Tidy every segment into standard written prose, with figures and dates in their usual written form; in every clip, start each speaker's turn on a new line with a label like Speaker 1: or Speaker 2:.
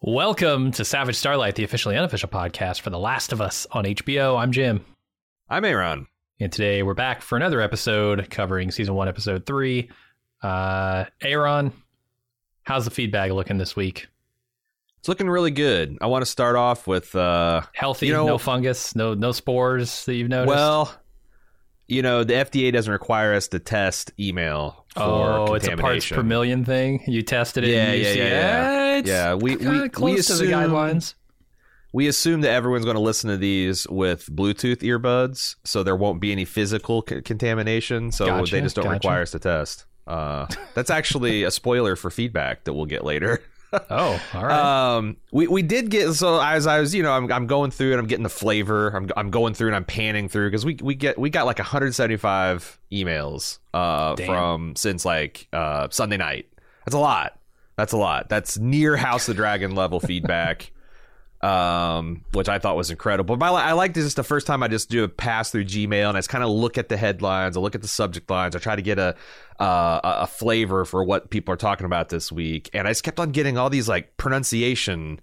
Speaker 1: Welcome to Savage Starlight, the officially unofficial podcast for The Last of Us on HBO. I'm Jim.
Speaker 2: I'm Aaron.
Speaker 1: And today we're back for another episode covering Season 1, Episode 3. Aaron, how's the feedback looking this week?
Speaker 2: It's looking really good. I want to start off with...
Speaker 1: healthy, no fungus, no spores that you've noticed?
Speaker 2: Well, the FDA doesn't require us to test email for contamination.
Speaker 1: It's a parts per million thing? You tested it?
Speaker 2: Yeah.
Speaker 1: We close to the guidelines.
Speaker 2: We assume that everyone's going to listen to these with Bluetooth earbuds, so there won't be any physical contamination, so they just don't require us to test. That's actually a spoiler for feedback that we'll get later.
Speaker 1: Oh, all right.
Speaker 2: We did get, so as I was, I'm going through and I'm getting the flavor. I'm going through and I'm panning through because we got like 175 emails from since like Sunday night. That's a lot. That's near House of the Dragon level feedback. Which I thought was incredible. But I like this. It's the first time I just do a pass through Gmail and I just kind of look at the headlines. I look at the subject lines. I try to get a flavor for what people are talking about this week. And I just kept on getting all these like pronunciation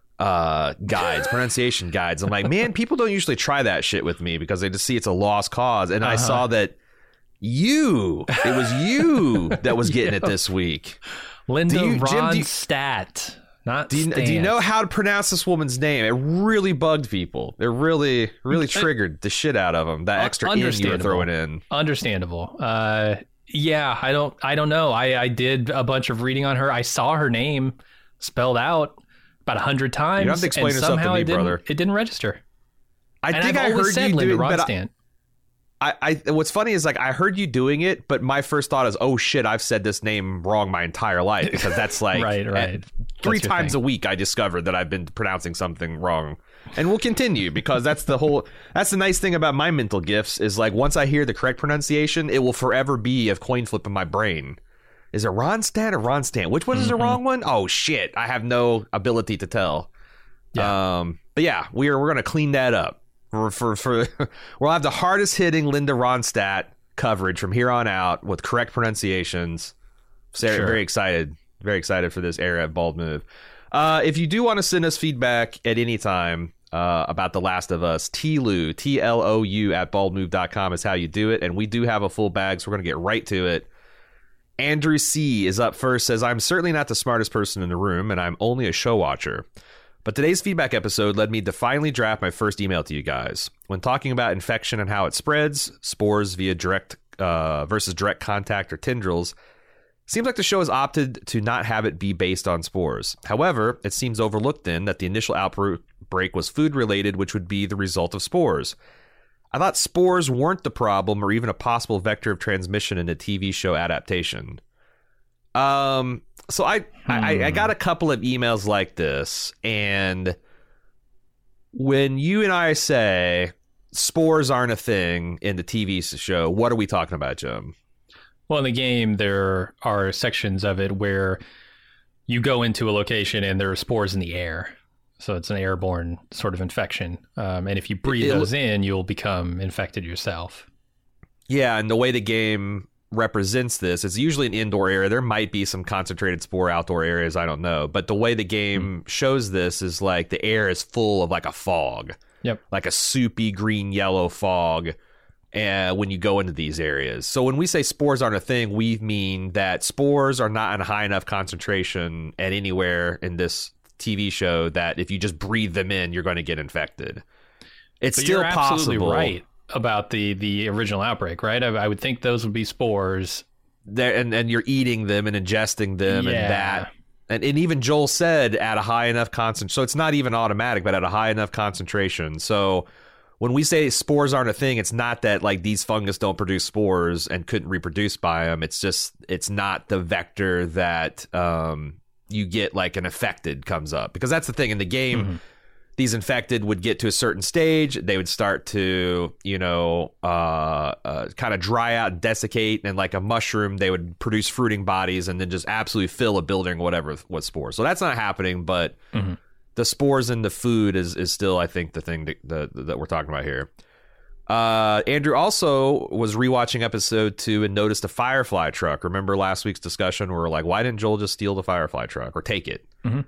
Speaker 2: guides. I'm like, man, people don't usually try that shit with me because they just see it's a lost cause. And I saw that it was you that was getting it this week.
Speaker 1: Linda Ronstadt.
Speaker 2: Do you know how to pronounce this woman's name? It really bugged people. It really triggered the shit out of them. That extra "in" you were throwing in.
Speaker 1: Understandable. Yeah, I don't know. I did a bunch of reading on her. I saw her name spelled out about 100 times.
Speaker 2: You don't have to explain yourself to me, brother.
Speaker 1: It didn't register.
Speaker 2: I heard you
Speaker 1: Linda
Speaker 2: do it,
Speaker 1: Ronstadt.
Speaker 2: What's funny is like I heard you doing it, but my first thought is, oh shit, I've said this name wrong my entire life because that's like
Speaker 1: right.
Speaker 2: Three times a week I discovered that I've been pronouncing something wrong, and we'll continue because that's the nice thing about my mental gifts is like once I hear the correct pronunciation, it will forever be a coin flip in my brain. Is it Ronstadt or Ronstadt? Which one is the wrong one? Oh shit, I have no ability to tell.
Speaker 1: Yeah.
Speaker 2: But yeah, we're gonna clean that up. We'll have the hardest hitting Linda Ronstadt coverage from here on out with correct pronunciations.
Speaker 1: Sure.
Speaker 2: Very excited for this era at Bald Move. If you do want to send us feedback at any time about The Last of Us, TLOU at baldmove.com is how you do it. And we do have a full bag, so we're going to get right to it. Andrew C. is up first, says, I'm certainly not the smartest person in the room, and I'm only a show watcher. But today's feedback episode led me to finally draft my first email to you guys. When talking about infection and how it spreads, spores via direct versus direct contact or tendrils, seems like the show has opted to not have it be based on spores. However, it seems overlooked then that the initial outbreak was food-related, which would be the result of spores. I thought spores weren't the problem or even a possible vector of transmission in a TV show adaptation. So I got a couple of emails like this, and when you and I say spores aren't a thing in the TV show, what are we talking about, Jim?
Speaker 1: Well, in the game, there are sections of it where you go into a location and there are spores in the air. So it's an airborne sort of infection. And if you breathe those in, you'll become infected yourself. Yeah,
Speaker 2: and the way the game represents this, it's usually an indoor area. There might be some concentrated spore outdoor areas, I don't know. But the way the game shows this is like the air is full of like a fog.
Speaker 1: Yep.
Speaker 2: Like a soupy green-yellow fog. When you go into these areas. So when we say spores aren't a thing, we mean that spores are not in a high enough concentration at anywhere in this TV show that if you just breathe them in, you're going to get infected. It's still
Speaker 1: you're
Speaker 2: possible.
Speaker 1: Absolutely right about the original outbreak, right? I would think those would be spores.
Speaker 2: And you're eating them and ingesting them and that. And even Joel said at a high enough concentration. So it's not even automatic, but at a high enough concentration. So when we say spores aren't a thing, it's not that like these fungus don't produce spores and couldn't reproduce by them. It's just it's not the vector that you get like an infected comes up, because that's the thing in the game. Mm-hmm. These infected would get to a certain stage, they would start to kind of dry out and desiccate, and like a mushroom, they would produce fruiting bodies and then just absolutely fill a building, whatever, with spores. So that's not happening, but. Mm-hmm. The spores in the food is still, I think, the thing that we're talking about here. Andrew also was rewatching episode 2 and noticed a Firefly truck. Remember last week's discussion where we're like, why didn't Joel just steal the Firefly truck or take it?
Speaker 1: Mm-hmm.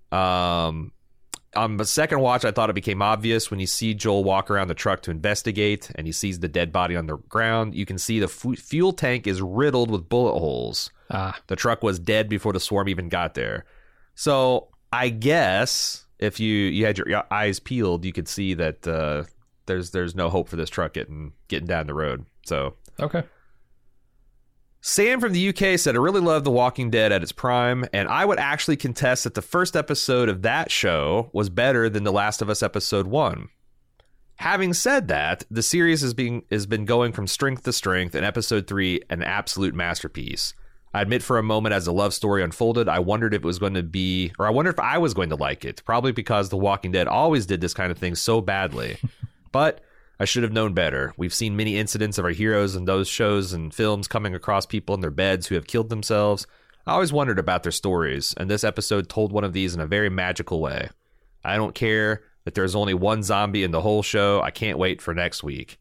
Speaker 2: On the second watch, I thought it became obvious when you see Joel walk around the truck to investigate and he sees the dead body on the ground. You can see the fuel tank is riddled with bullet holes. The truck was dead before the swarm even got there. So I guess if you had your eyes peeled, you could see that there's no hope for this truck getting down the road. So
Speaker 1: okay.
Speaker 2: Sam from the UK said, I really loved The Walking Dead at its prime, and I would actually contest that the first episode of that show was better than The Last of Us Episode 1. Having said that, the series has been going from strength to strength, and Episode 3, an absolute masterpiece. I admit for a moment as the love story unfolded, I wondered if it was going to be, or I wondered if I was going to like it, probably because The Walking Dead always did this kind of thing so badly. But I should have known better. We've seen many incidents of our heroes in those shows and films coming across people in their beds who have killed themselves. I always wondered about their stories, and this episode told one of these in a very magical way. I don't care that there's only one zombie in the whole show. I can't wait for next week.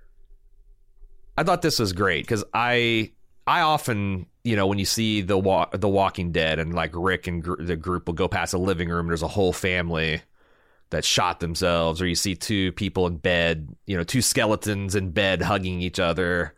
Speaker 2: I thought this was great because I often, when you see the Walking Dead and like Rick and the group will go past a living room, there's a whole family that shot themselves, or you see two people in bed, two skeletons in bed hugging each other.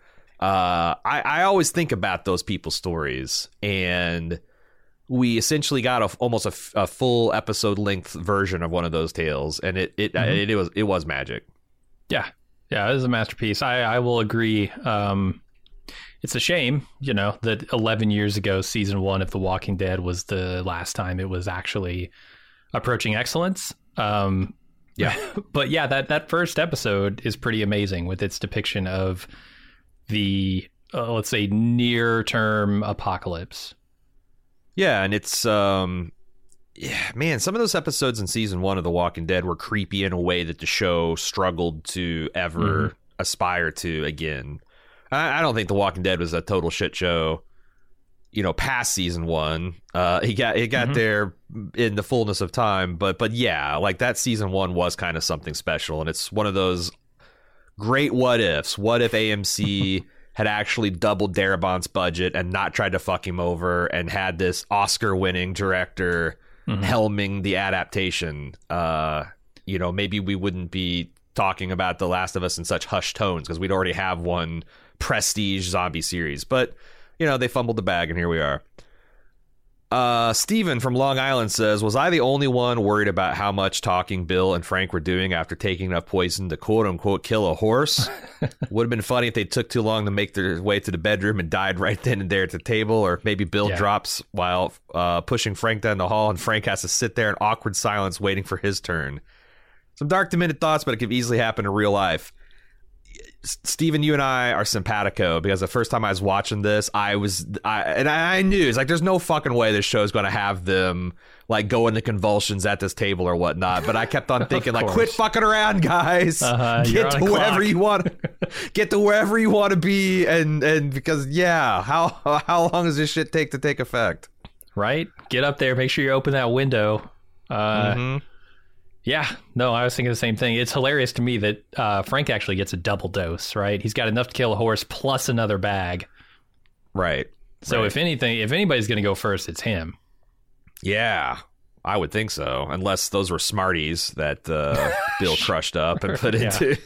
Speaker 2: I always think about those people's stories, and we essentially got almost a full episode length version of one of those tales, and it was magic.
Speaker 1: Yeah, it was a masterpiece. I will agree. It's a shame, that 11 years ago, season 1 of The Walking Dead was the last time it was actually approaching excellence.
Speaker 2: Yeah,
Speaker 1: but yeah, that first episode is pretty amazing with its depiction of the let's say near term apocalypse.
Speaker 2: Yeah, and it's man, some of those episodes in season 1 of The Walking Dead were creepy in a way that the show struggled to ever aspire to again. I don't think The Walking Dead was a total shit show, past season 1. It got there in the fullness of time, but yeah, like that season 1 was kind of something special, and it's one of those great what ifs. What if AMC had actually doubled Darabont's budget and not tried to fuck him over and had this Oscar-winning director helming the adaptation? Maybe we wouldn't be talking about The Last of Us in such hushed tones because we'd already have one prestige zombie series, but they fumbled the bag, and here we are. Steven from Long Island says, was I the only one worried about how much talking Bill and Frank were doing after taking enough poison to quote-unquote kill a horse? Would have been funny if they took too long to make their way to the bedroom and died right then and there at the table, or maybe Bill drops while pushing Frank down the hall, and Frank has to sit there in awkward silence waiting for his turn. Some dark, demented thoughts, but it could easily happen in real life. Steven, you and I are simpatico because the first time I was watching this, I knew it's like there's no fucking way this show is going to have them like go into convulsions at this table or whatnot. But I kept on thinking like, quit fucking around, guys. Get to wherever you want. Get to wherever you want to be, and because how long does this shit take to take effect?
Speaker 1: Right, get up there. Make sure you open that window. Yeah, no, I was thinking the same thing. It's hilarious to me that Frank actually gets a double dose, right? He's got enough to kill a horse plus another bag.
Speaker 2: Right.
Speaker 1: So if anybody's going to go first, it's him.
Speaker 2: Yeah, I would think so. Unless those were Smarties that Bill crushed up and put into.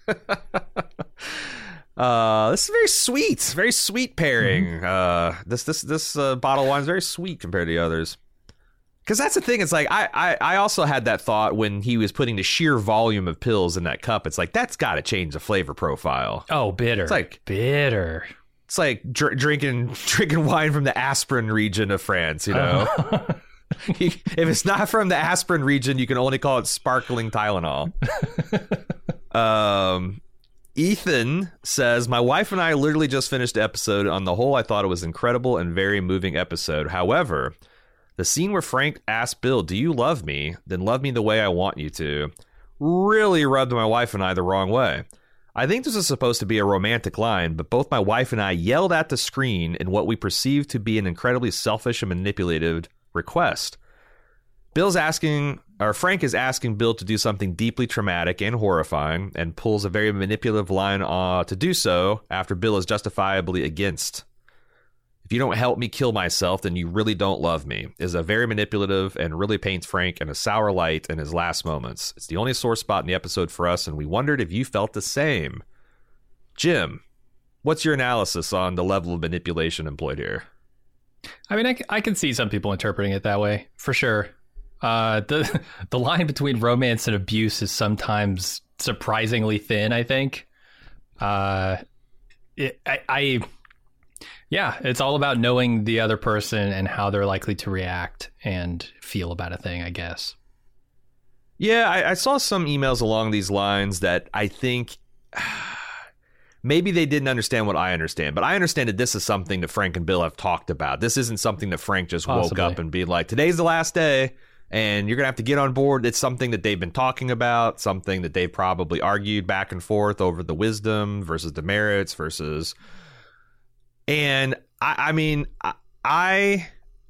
Speaker 2: This is very sweet pairing. This bottle of wine is very sweet compared to the others. Because that's the thing. It's like I also had that thought when he was putting the sheer volume of pills in that cup. It's like that's got to change the flavor profile.
Speaker 1: Oh, bitter.
Speaker 2: It's like
Speaker 1: bitter.
Speaker 2: It's like drinking wine from the Aspirin region of France. If it's not from the Aspirin region, you can only call it sparkling Tylenol. Ethan says, my wife and I literally just finished the episode. On the whole, I thought it was incredible and very moving episode. However, the scene where Frank asked Bill, do you love me? Then love me the way I want you to, really rubbed my wife and I the wrong way. I think this is supposed to be a romantic line, but both my wife and I yelled at the screen in what we perceived to be an incredibly selfish and manipulative request. Frank is asking Bill to do something deeply traumatic and horrifying, and pulls a very manipulative line to do so after Bill is justifiably against. If you don't help me kill myself, then you really don't love me, is a very manipulative and really paints Frank in a sour light in his last moments. It's the only sore spot in the episode for us, and we wondered if you felt the same. Jim, what's your analysis on the level of manipulation employed here?
Speaker 1: I mean, I can see some people interpreting it that way, for sure. The line between romance and abuse is sometimes surprisingly thin, I think. Yeah, it's all about knowing the other person and how they're likely to react and feel about a thing, I guess.
Speaker 2: Yeah, I saw some emails along these lines that I think maybe they didn't understand what I understand. But I understand that this is something that Frank and Bill have talked about. This isn't something that Frank just woke up and be like, today's the last day and you're going to have to get on board. It's something that they've been talking about, something that they've probably argued back and forth over the wisdom versus the merits versus... And I mean, I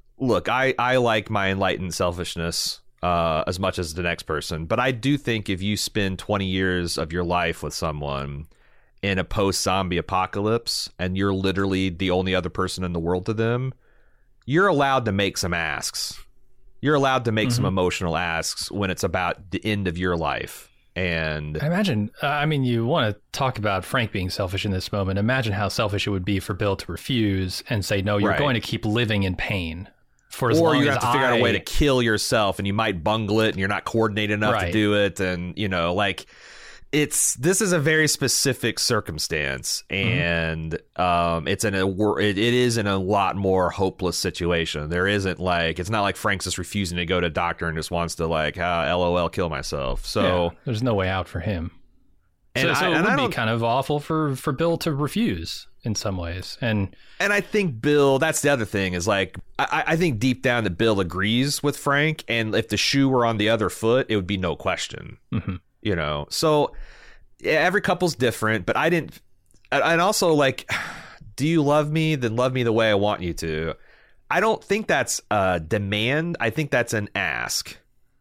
Speaker 2: like my enlightened selfishness as much as the next person. But I do think if you spend 20 years of your life with someone in a post-zombie apocalypse and you're literally the only other person in the world to them, you're allowed to make some asks. You're allowed to make some emotional asks when it's about the end of your life. And
Speaker 1: I imagine, you want to talk about Frank being selfish in this moment. Imagine how selfish it would be for Bill to refuse and say, no, you're going to keep living in pain for as long as
Speaker 2: Or you have to figure out a way to kill yourself and you might bungle it and you're not coordinated enough to do it. And, this is a very specific circumstance and it is in a lot more hopeless situation. There isn't it's not like Frank's just refusing to go to a doctor and just wants to LOL kill myself. So
Speaker 1: there's no way out for him. And it would be kind of awful for Bill to refuse in some ways. And
Speaker 2: I think Bill, that's the other thing is I think deep down that Bill agrees with Frank. And if the shoe were on the other foot, it would be no question. So every couple's different, but I didn't. And also, do you love me? Then love me the way I want you to. I don't think that's a demand. I think that's an ask.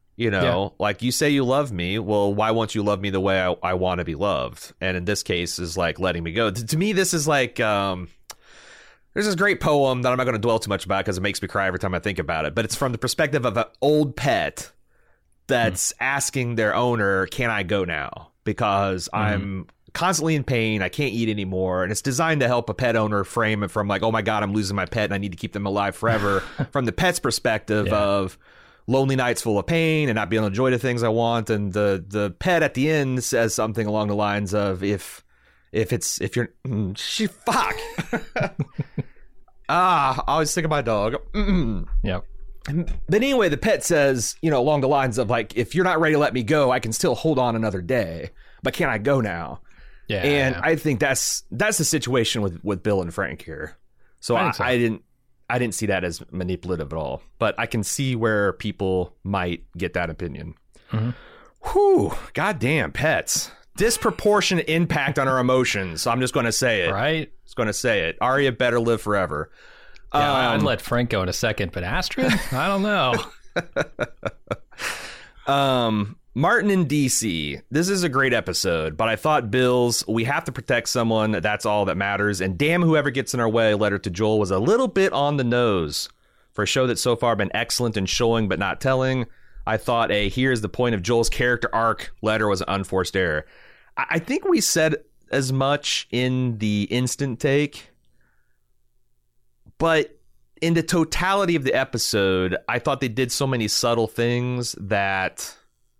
Speaker 2: You say you love me. Well, why won't you love me the way I want to be loved? And in this case, is letting me go. To me, this is there's this great poem that I'm not going to dwell too much about because it makes me cry every time I think about it. But it's from the perspective of an old pet that's asking their owner, can I go now? Because I'm constantly in pain. I can't eat anymore. And it's designed to help a pet owner frame it from oh my God, I'm losing my pet and I need to keep them alive forever. From the pet's perspective of lonely nights full of pain and not being able to enjoy the things I want. And the pet at the end says something along the lines of if you're fuck. I always think of my dog.
Speaker 1: Yep.
Speaker 2: But anyway, the pet says, along the lines of if you're not ready to let me go, I can still hold on another day, but can I go now?
Speaker 1: Yeah.
Speaker 2: And I think that's the situation with Bill and Frank here. So I didn't see that as manipulative at all, but I can see where people might get that opinion. Whew, goddamn pets. Disproportionate impact on our emotions. So I'm just going to say it.
Speaker 1: Right.
Speaker 2: Just going to say it. Arya better live forever.
Speaker 1: Yeah, I'd let Frank go in a second, but Astrid? I don't know.
Speaker 2: Martin in DC. This is a great episode, but I thought Bill's we have to protect someone, that's all that matters, and damn whoever gets in our way letter to Joel was a little bit on the nose. For a show that's so far been excellent in showing but not telling, I thought here's the point of Joel's character arc letter was an unforced error. I think we said as much in the instant take. But in the totality of the episode, I thought they did so many subtle things that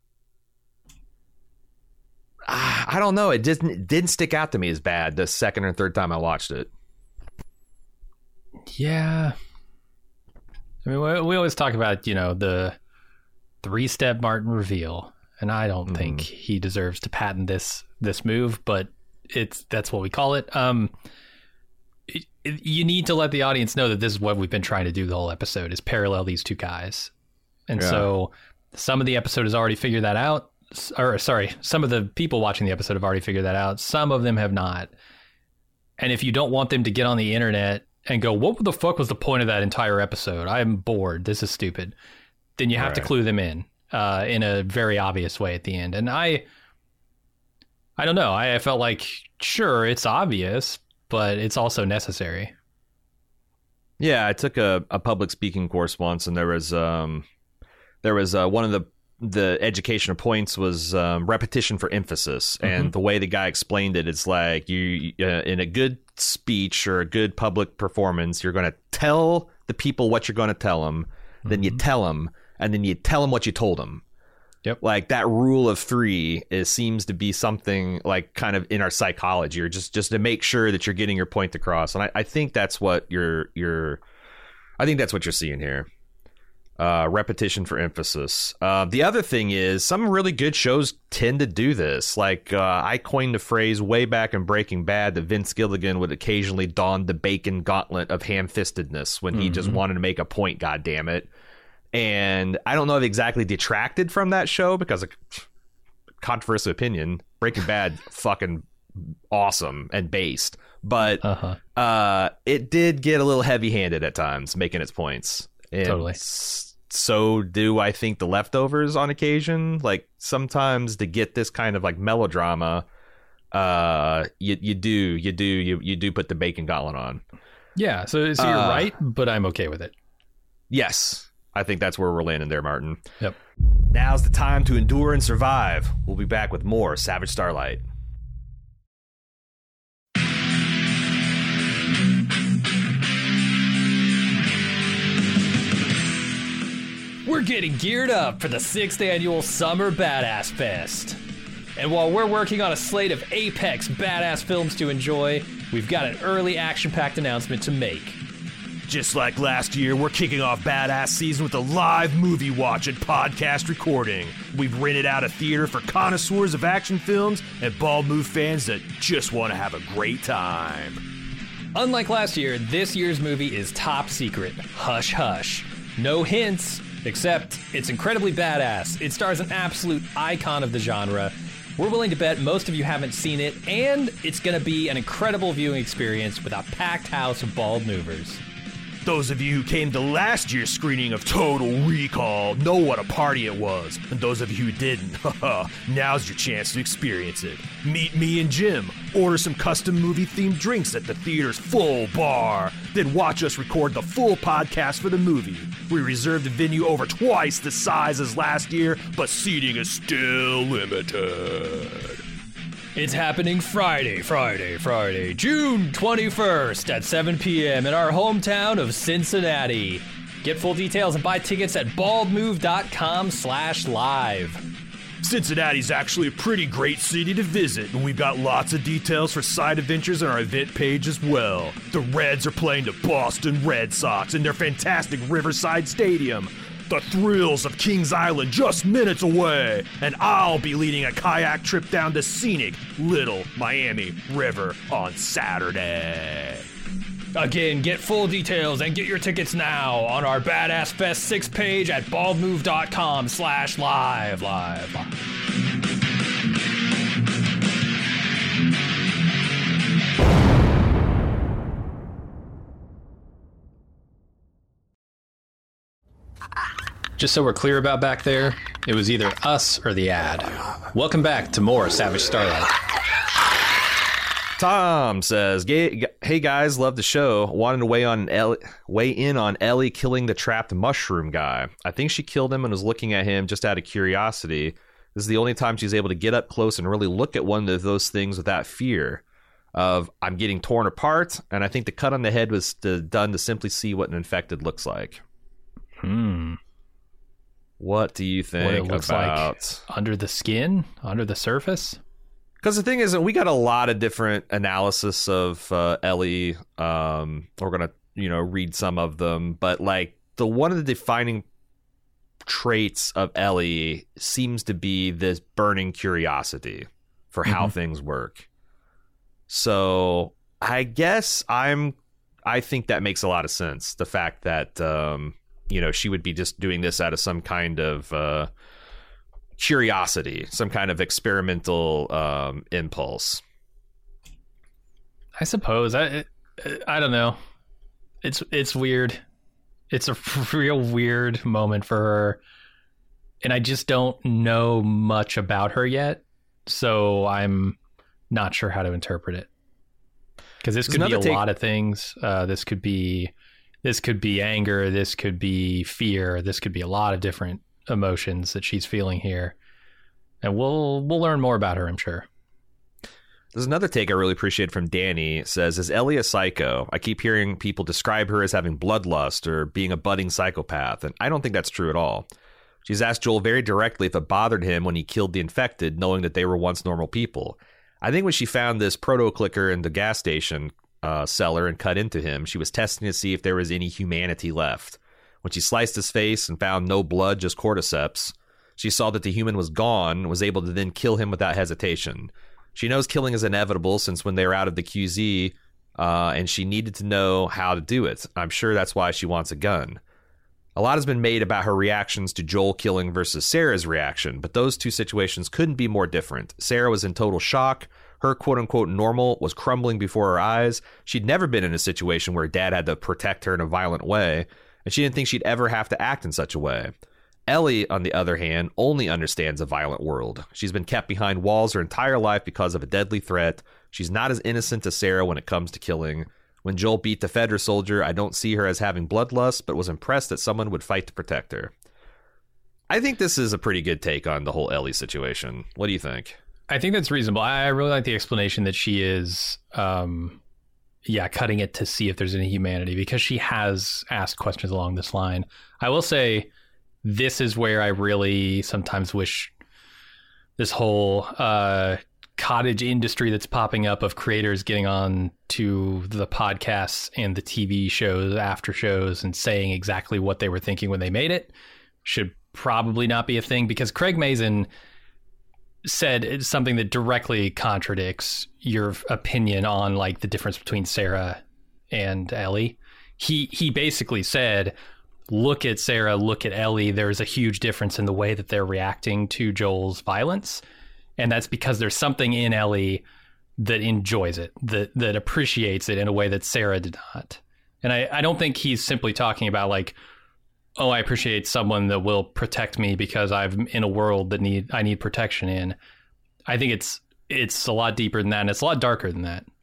Speaker 2: I don't know. It didn't stick out to me as bad the second or third time I watched it.
Speaker 1: Yeah. I mean, we always talk about, the 3-step Martin reveal, and I don't think he deserves to patent this move, but that's what we call it. You need to let the audience know that this is what we've been trying to do the whole episode, is parallel these two guys. And so some of the episode has already figured that out. Or sorry, some of the people watching the episode have already figured that out. Some of them have not. And if you don't want them to get on the internet and go, what the fuck was the point of that entire episode? I'm bored. This is stupid. Then you have to clue them in a very obvious way at the end. And I don't know. I felt like, sure, it's obvious, but it's also necessary.
Speaker 2: Yeah, I took a public speaking course once, and there was one of the educational points was repetition for emphasis. And the way the guy explained it, it's like you in a good speech or a good public performance, you're going to tell the people what you're going to tell them, then you tell them, and then you tell them what you told them.
Speaker 1: Yep.
Speaker 2: Like that rule of 3 seems to be something like kind of in our psychology, or just to make sure that you're getting your point across. And I think that's what you're seeing here. Repetition for emphasis. The other thing is some really good shows tend to do this. Like I coined the phrase way back in Breaking Bad that Vince Gilligan would occasionally don the bacon gauntlet of ham-fistedness when he just wanted to make a point, goddammit. And I don't know if exactly detracted from that show because of controversial opinion. Breaking Bad fucking awesome and based. But it did get a little heavy-handed at times making its points. And
Speaker 1: totally.
Speaker 2: So do I think The Leftovers on occasion. Like sometimes to get this kind of like melodrama, you do put the bacon gauntlet on.
Speaker 1: Yeah, so you're right, but I'm okay with it.
Speaker 2: Yes. I think that's where we're landing there, Martin.
Speaker 1: Yep.
Speaker 2: Now's the time to endure and survive. We'll be back with more Savage Starlight.
Speaker 1: We're getting geared up for the 6th annual Summer Badass Fest. And while we're working on a slate of apex badass films to enjoy, we've got an early action-packed announcement to make.
Speaker 3: Just like last year, we're kicking off Badass Season with a live movie watch and podcast recording. We've rented out a theater for connoisseurs of action films and Bald Move fans that just want to have a great time.
Speaker 1: Unlike last year, this year's movie is top secret. Hush hush. No hints, except it's incredibly badass. It stars an absolute icon of the genre. We're willing to bet most of you haven't seen it, and it's going to be an incredible viewing experience with a packed house of Bald Movers.
Speaker 3: Those of you who came to last year's screening of Total Recall know what a party it was. And those of you who didn't, now's your chance to experience it. Meet me and Jim, order some custom movie-themed drinks at the theater's full bar, then watch us record the full podcast for the movie. We reserved the venue over twice the size as last year, but seating is still limited.
Speaker 1: It's happening Friday, June 21st at 7 p.m. in our hometown of Cincinnati. Get full details and buy tickets at baldmove.com/live.
Speaker 3: Cincinnati's actually a pretty great city to visit, and we've got lots of details for side adventures on our event page as well. The Reds are playing the Boston Red Sox in their fantastic Riverside Stadium. The thrills of Kings Island just minutes away, and I'll be leading a kayak trip down the scenic Little Miami River on Saturday.
Speaker 1: Again, get full details and get your tickets now on our Badass Fest 6 page at baldmove.com/live. Just so we're clear about back there, it was either us or the ad. Welcome back to more Savage Starlight.
Speaker 2: Tom says, "Hey guys, love the show. Wanted to weigh in on Ellie killing the trapped mushroom guy. I think she killed him and was looking at him just out of curiosity. This is the only time she's able to get up close and really look at one of those things without fear of I'm getting torn apart. And I think the cut on the head was done to simply see what an infected looks like." What do you think
Speaker 1: what it looks
Speaker 2: about
Speaker 1: like under the skin, under the surface?
Speaker 2: Because the thing is that we got a lot of different analysis of Ellie. We're gonna, read some of them, but like one of the defining traits of Ellie seems to be this burning curiosity for how things work. So I guess I think that makes a lot of sense. The fact that she would be just doing this out of some kind of curiosity, some kind of experimental impulse.
Speaker 1: I suppose. I don't know. It's weird. It's a real weird moment for her, and I just don't know much about her yet, so I'm not sure how to interpret it. Because this could be a lot of things. This could be This could be anger. This could be fear. This could be a lot of different emotions that she's feeling here. And we'll learn more about her, I'm sure.
Speaker 2: There's another take I really appreciate from Danny. It says, is Ellie a psycho? I keep hearing people describe her as having bloodlust or being a budding psychopath, and I don't think that's true at all. She's asked Joel very directly if it bothered him when he killed the infected, knowing that they were once normal people. I think when she found this proto-clicker in the gas station cellar and cut into him, she was testing to see if there was any humanity left. When she sliced his face and found no blood, just cordyceps, she saw that the human was gone and was able to then kill him without hesitation. She knows killing is inevitable since when they were out of the QZ, and she needed to know how to do it. I'm sure that's why she wants a gun. A lot has been made about her reactions to Joel killing versus Sarah's reaction, but those two situations couldn't be more different. Sarah was in total shock. Her quote-unquote normal was crumbling before her eyes. She'd never been in a situation where Dad had to protect her in a violent way, and she didn't think she'd ever have to act in such a way. Ellie, on the other hand, only understands a violent world. She's been kept behind walls her entire life because of a deadly threat. She's not as innocent as Sarah when it comes to killing. When Joel beat the Fedra soldier, I don't see her as having bloodlust, but was impressed that someone would fight to protect her. I think this is a pretty good take on the whole Ellie situation. What do you think?
Speaker 1: I think that's reasonable. I really like the explanation that she is, cutting it to see if there's any humanity, because she has asked questions along this line. I will say this is where I really sometimes wish this whole cottage industry that's popping up of creators getting on to the podcasts and the TV shows, after shows, and saying exactly what they were thinking when they made it should probably not be a thing, because Craig Mazin said something that directly contradicts your opinion on like the difference between Sarah and Ellie. He basically said, look at Sarah, look at Ellie. There's a huge difference in the way that they're reacting to Joel's violence. And that's because there's something in Ellie that enjoys it, that appreciates it in a way that Sarah did not. And I don't think he's simply talking about like, oh, I appreciate someone that will protect me because I'm in a world that I need protection in. I think it's a lot deeper than that, and it's a lot darker than that.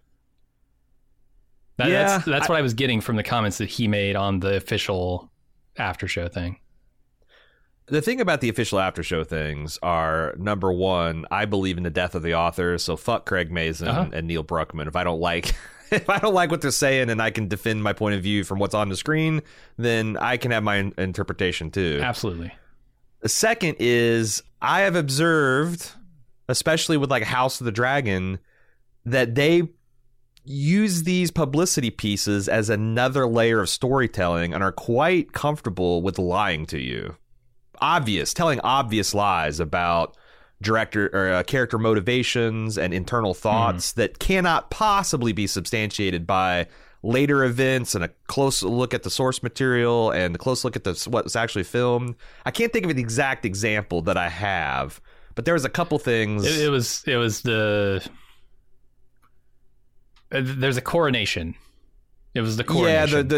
Speaker 1: That's what I was getting from the comments that he made on the official after show thing.
Speaker 2: The thing about the official after show things are, number one, I believe in the death of the author, so fuck Craig Mazin and Neil Bruckman. If I don't like what they're saying and I can defend my point of view from what's on the screen, then I can have my interpretation too.
Speaker 1: Absolutely.
Speaker 2: The second is, I have observed, especially with like House of the Dragon, that they use these publicity pieces as another layer of storytelling and are quite comfortable with lying to you. Telling obvious lies about director or character motivations and internal thoughts that cannot possibly be substantiated by later events and a close look at the source material and a close look at what's actually filmed. I can't think of an exact example that I have, but there was a couple things.
Speaker 1: It was there's a coronation. It was the coronation.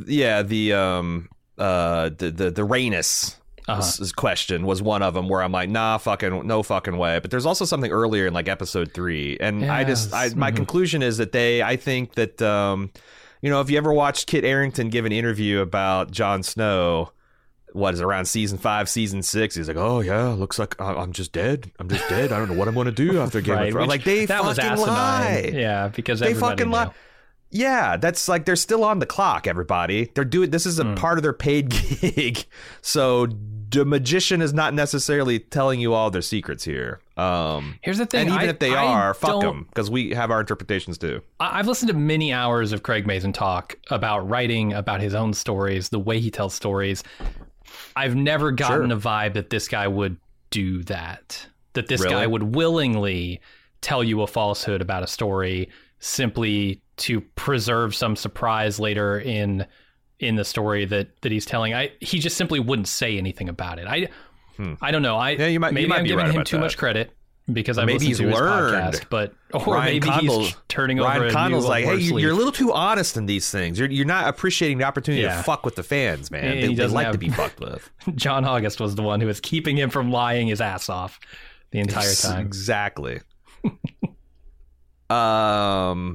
Speaker 2: The Rhaenys question was one of them where I'm like, no fucking way. But there's also something earlier in like episode 3, and my conclusion is that I think that if you ever watched Kit Harington give an interview about Jon Snow, what is it, around season 5, season 6, he's like, oh yeah, looks like I'm just dead. I don't know what I'm going to do after Game of Thrones. Like, they fucking lie.
Speaker 1: Yeah, because
Speaker 2: they fucking lie. Yeah, that's like, they're still on the clock, everybody. This is a part of their paid gig. So the magician is not necessarily telling you all their secrets here.
Speaker 1: Here's the thing.
Speaker 2: And even if they are, fuck them, because we have our interpretations too.
Speaker 1: I've listened to many hours of Craig Mazin talk about writing, about his own stories, the way he tells stories. I've never gotten a vibe that this guy would do that. That this guy would willingly tell you a falsehood about a story simply to preserve some surprise later in the story that he's telling. He just simply wouldn't say anything about it. I don't know. Maybe I'm giving him too much credit because I've listened to his podcast, or maybe he's turning over
Speaker 2: Ryan
Speaker 1: a
Speaker 2: Condal's
Speaker 1: new
Speaker 2: like, hey,
Speaker 1: sleeve.
Speaker 2: you're a little too honest in these things. You're not appreciating the opportunity to fuck with the fans, man. They like to be fucked with.
Speaker 1: John August was the one who was keeping him from lying his ass off the entire time.
Speaker 2: Exactly.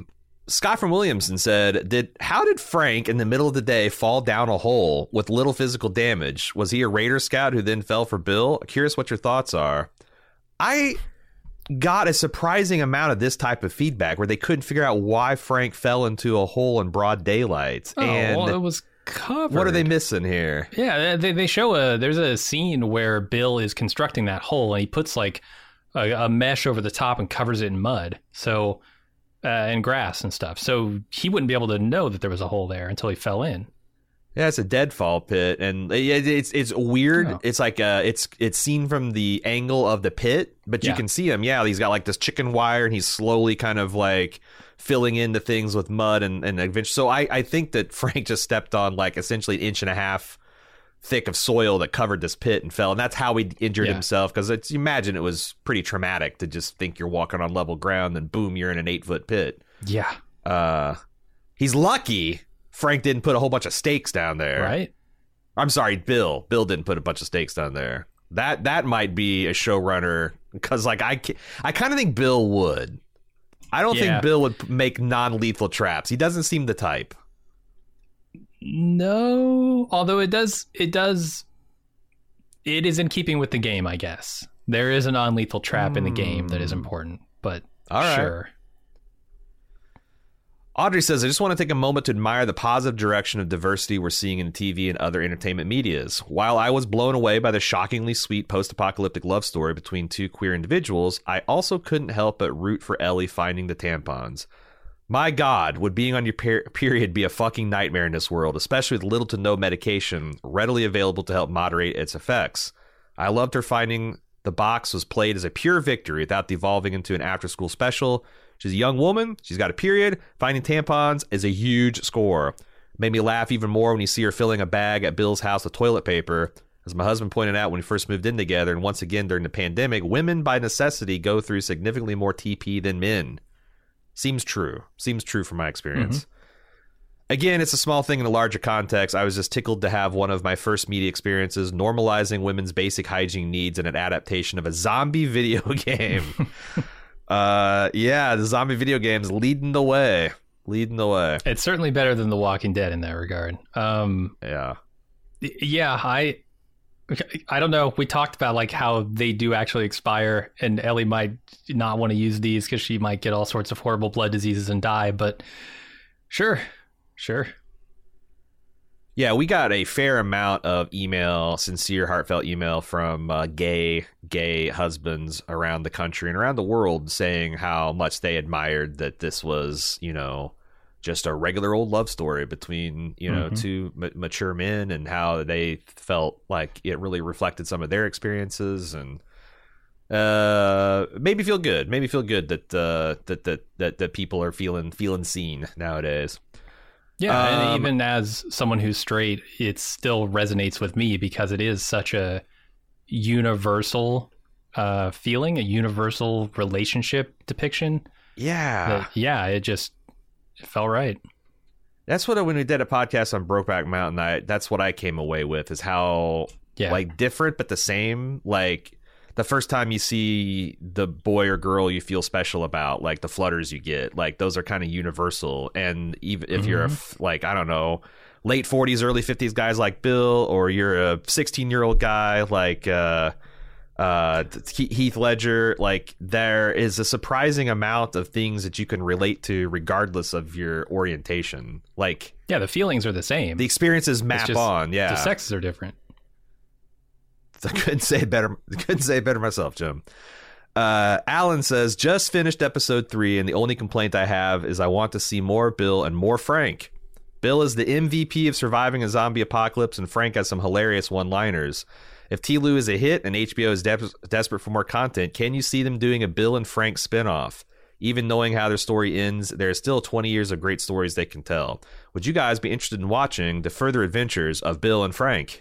Speaker 2: Scott from Williamson said, how did Frank in the middle of the day fall down a hole with little physical damage? Was he a Raider scout who then fell for Bill? Curious what your thoughts are. I got a surprising amount of this type of feedback where they couldn't figure out why Frank fell into a hole in broad daylight.
Speaker 1: Oh,
Speaker 2: and
Speaker 1: well, it was covered.
Speaker 2: What are they missing here?
Speaker 1: Yeah, they show there's a scene where Bill is constructing that hole and he puts like a mesh over the top and covers it in mud. So... and grass and stuff. So he wouldn't be able to know that there was a hole there until he fell in.
Speaker 2: Yeah, it's a deadfall pit, and it's weird.
Speaker 1: Oh.
Speaker 2: It's like it's seen from the angle of the pit, but you can see him. Yeah, he's got like this chicken wire, and he's slowly kind of like filling into things with mud, and eventually. So I think that Frank just stepped on like essentially an inch and a half thick of soil that covered this pit and fell, and that's how he injured himself. Because you imagine it was pretty traumatic to just think you're walking on level ground and boom, you're in an 8-foot pit.
Speaker 1: Yeah.
Speaker 2: He's lucky Frank didn't put a whole bunch of stakes down there.
Speaker 1: Right.
Speaker 2: I'm sorry, Bill didn't put a bunch of stakes down there. That might be a showrunner, because like I kind of think Bill would. I don't think Bill would make non-lethal traps. He doesn't seem the type.
Speaker 1: No, although it is in keeping with the game, I guess. There is a non-lethal trap in the game that is important, but
Speaker 2: all right.
Speaker 1: Sure.
Speaker 2: Audrey says, I just want to take a moment to admire the positive direction of diversity we're seeing in TV and other entertainment medias. While I was blown away by the shockingly sweet post-apocalyptic love story between two queer individuals, I also couldn't help but root for Ellie finding the tampons. My God, would being on your period be a fucking nightmare in this world, especially with little to no medication readily available to help moderate its effects. I loved her finding the box was played as a pure victory without devolving into an after-school special. She's a young woman. She's got a period. Finding tampons is a huge score. Made me laugh even more when you see her filling a bag at Bill's house with toilet paper. As my husband pointed out when we first moved in together, and once again during the pandemic, women by necessity go through significantly more TP than men. Seems true. Seems true from my experience. Mm-hmm. Again, it's a small thing in a larger context. I was just tickled to have one of my first media experiences normalizing women's basic hygiene needs in an adaptation of a zombie video game. The zombie video game's leading the way.
Speaker 1: It's certainly better than The Walking Dead in that regard. I don't know. We talked about like how they do actually expire, and Ellie might not want to use these because she might get all sorts of horrible blood diseases and die. But sure.
Speaker 2: Yeah, we got a fair amount of sincere, heartfelt email from gay husbands around the country and around the world saying how much they admired that this was, just a regular old love story between, two mature men, and how they felt like it really reflected some of their experiences, and made me feel good. That people are feeling seen nowadays.
Speaker 1: Yeah, and even as someone who's straight, it still resonates with me because it is such a universal feeling, a universal relationship depiction.
Speaker 2: Yeah.
Speaker 1: It felt right.
Speaker 2: That's when we did a podcast on Brokeback Mountain, that's what I came away with, is how like different but the same. Like the first time you see the boy or girl you feel special about, like the flutters you get, like those are kind of universal. And even if you're late 40s, early 50s guys like Bill, or you're a 16-year-old guy like Heath Ledger, like there is a surprising amount of things that you can relate to regardless of your orientation. Like,
Speaker 1: yeah, the feelings are the same.
Speaker 2: The experiences map on. Yeah,
Speaker 1: the sexes are different.
Speaker 2: I couldn't say it better myself, Jim. Alan says, just finished episode 3, and the only complaint I have is I want to see more Bill and more Frank. Bill is the MVP of surviving a zombie apocalypse, and Frank has some hilarious one-liners. If T-Lou is a hit and HBO is desperate for more content, can you see them doing a Bill and Frank spinoff? Even knowing how their story ends, there are still 20 years of great stories they can tell. Would you guys be interested in watching the further adventures of Bill and Frank?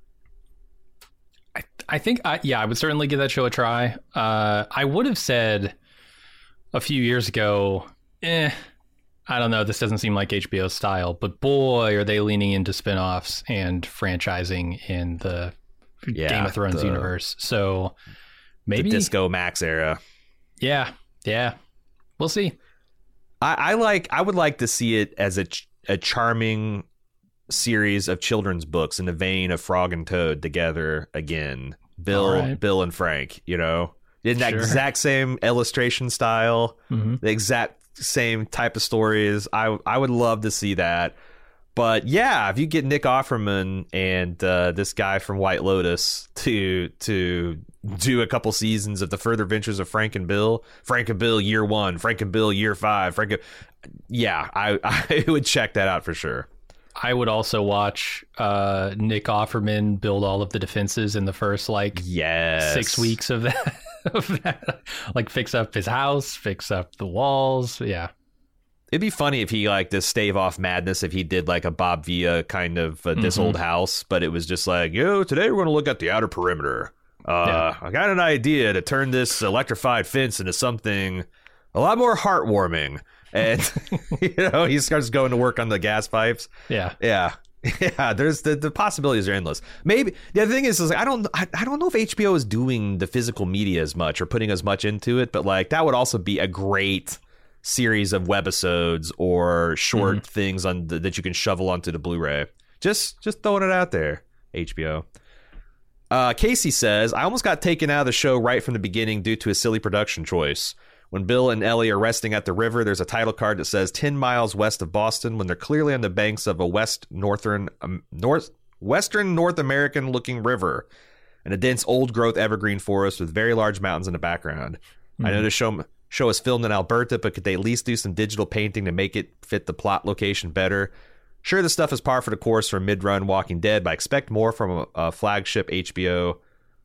Speaker 1: I think, I would certainly give that show a try. I would have said a few years ago, I don't know, this doesn't seem like HBO's style, but boy, are they leaning into spinoffs and franchising in the Game of Thrones universe. So maybe
Speaker 2: the Disco Max era.
Speaker 1: Yeah. We'll see.
Speaker 2: I would like to see it as a charming series of children's books in the vein of Frog and Toad together again. Bill and Frank, in that exact same illustration style, the exact same type of stories. I would love to see that. But yeah, if you get Nick Offerman and this guy from White Lotus to do a couple seasons of the further adventures of Frank and Bill year 1, Frank and Bill year 5, I would check that out for sure.
Speaker 1: I would also watch Nick Offerman build all of the defenses in the first 6 weeks of that. Like fix up his house, fix up the walls. Yeah.
Speaker 2: It'd be funny if he to stave off madness if he did a Bob Villa kind of this old house, but it was just today we're going to look at the outer perimeter. I got an idea to turn this electrified fence into something a lot more heartwarming. And, he starts going to work on the gas pipes.
Speaker 1: Yeah.
Speaker 2: There's the possibilities are endless. Maybe the other thing is I don't know if HBO is doing the physical media as much or putting as much into it, but that would also be a great series of webisodes or short things that you can shovel onto the Blu-ray. Just throwing it out there, HBO. Casey says, I almost got taken out of the show right from the beginning due to a silly production choice. When Bill and Ellie are resting at the river, there's a title card that says 10 miles west of Boston when they're clearly on the banks of a western North American looking river and a dense old growth evergreen forest with very large mountains in the background. I know the show is filmed in Alberta, but could they at least do some digital painting to make it fit the plot location better? Sure, this stuff is par for the course for mid-run Walking Dead, but I expect more from a flagship HBO.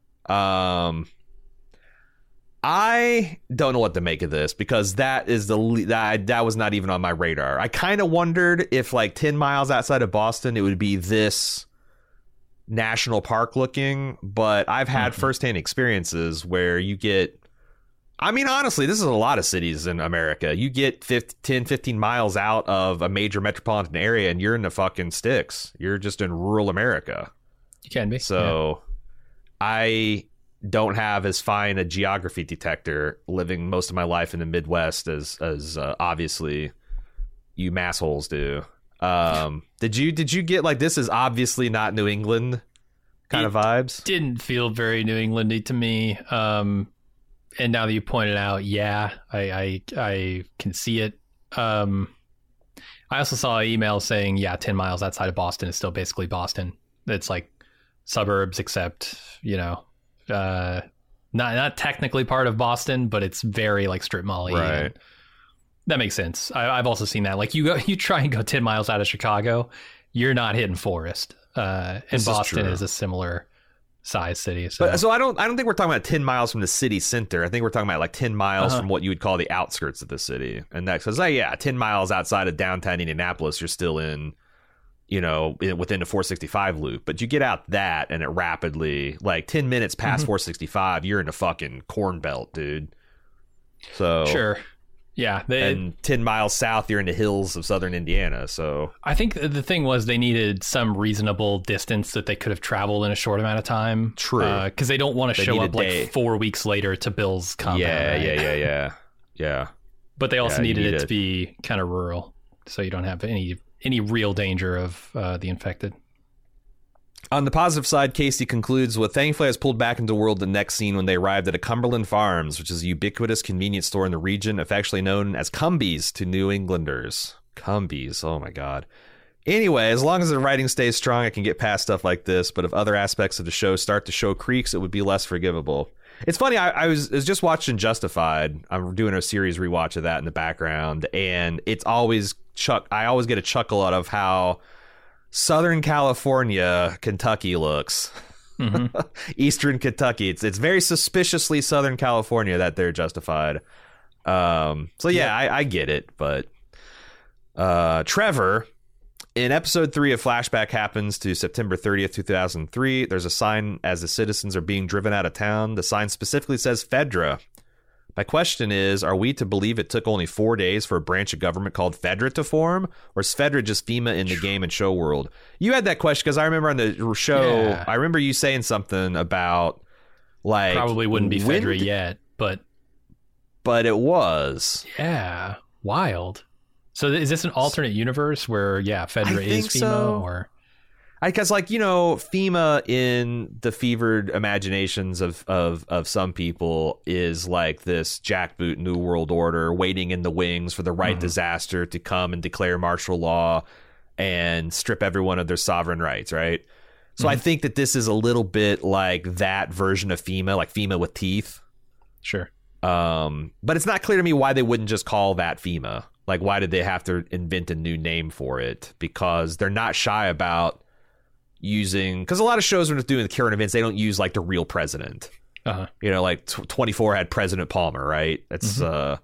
Speaker 2: I don't know what to make of this because that was not even on my radar. I kind of wondered if 10 miles outside of Boston, it would be this national park looking, but I've had firsthand experiences where you get, honestly, this is a lot of cities in America. You get 10, 15 miles out of a major metropolitan area and you're in the fucking sticks. You're just in rural America.
Speaker 1: You can be.
Speaker 2: So I don't have as fine a geography detector living most of my life in the Midwest as obviously you massholes do. Did you get this is obviously not New England kind of vibes?
Speaker 1: Didn't feel very New Englandy to me. And now that you pointed out, I can see it. I also saw an email saying, 10 miles outside of Boston is still basically Boston. It's suburbs, except, not technically part of Boston, but it's very strip mall-y.
Speaker 2: Right.
Speaker 1: That makes sense. I've also seen that. You try and go 10 miles out of Chicago, you're not hitting Forest. And Boston is a similar size city. So
Speaker 2: I don't think we're talking about 10 miles from the city center. I think we're talking about 10 miles from what you would call the outskirts of the city. And that's because 10 miles outside of downtown Indianapolis, you're still in, within the 465 loop. But you get out that and it rapidly, 10 minutes past 465, you're in the fucking Corn Belt, dude. So
Speaker 1: sure. Yeah.
Speaker 2: And 10 miles south, you're in the hills of southern Indiana. So
Speaker 1: I think the thing was they needed some reasonable distance that they could have traveled in a short amount of time.
Speaker 2: True.
Speaker 1: Because they don't want to show up 4 weeks later to Bill's compound.
Speaker 2: Yeah.
Speaker 1: But they also needed it to be kind of rural, so you don't have any real danger of the infected.
Speaker 2: On the positive side, Casey concludes with, thankfully I was pulled back into the world the next scene when they arrived at a Cumberland Farms, which is a ubiquitous convenience store in the region, affectionately known as Cumbies to New Englanders. Cumbies, oh my god. Anyway, as long as the writing stays strong, I can get past stuff like this, but if other aspects of the show start to show creaks, it would be less forgivable. It's funny, I was just watching Justified. I'm doing a series rewatch of that in the background, and it's always I always get a chuckle out of how Southern California, Kentucky looks. Eastern Kentucky. It's very suspiciously Southern California that they're Justified. I get it, but Trevor, in episode 3 of Flashback happens to September 30th, 2003. There's a sign as the citizens are being driven out of town. The sign specifically says Fedra. My question is, are we to believe it took only 4 days for a branch of government called Fedra to form? Or is Fedra just FEMA in the game and show world? You had that question because I remember on the show, I remember you saying something about
Speaker 1: probably wouldn't be Fedra yet, but
Speaker 2: it was.
Speaker 1: Yeah, wild. So is this an alternate universe where, Fedra is FEMA?
Speaker 2: So.
Speaker 1: Or
Speaker 2: Because, FEMA in the fevered imaginations of some people is like this jackboot New World Order waiting in the wings for the right disaster to come and declare martial law and strip everyone of their sovereign rights, right? So I think that this is a little bit like that version of FEMA, like FEMA with teeth.
Speaker 1: Sure.
Speaker 2: But it's not clear to me why they wouldn't just call that FEMA. Like, why did they have to invent a new name for it? Because they're not shy about using, because a lot of shows when it's doing the current events, they don't use like the real president. Like 24 had President Palmer, right? That's but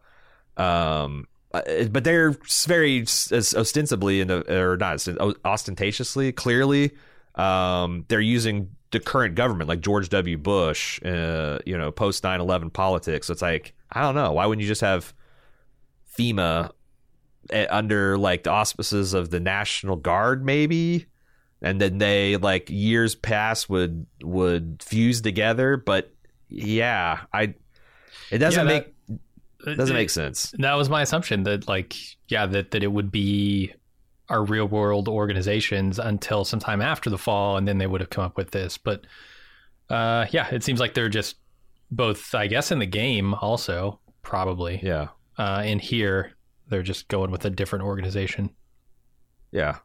Speaker 2: they're very ostensibly ostentatiously, clearly, they're using the current government, like George W. Bush, post 9/11 politics. So it's like, I don't know, why wouldn't you just have FEMA under like the auspices of the National Guard, maybe? And then they, like, years past would fuse together, but it doesn't make sense.
Speaker 1: That was my assumption that that it would be our real world organizations until sometime after the fall, and then they would have come up with this. But it seems like they're just both, I guess, in the game also, probably.
Speaker 2: Yeah.
Speaker 1: And here they're just going with a different organization.
Speaker 2: Yeah.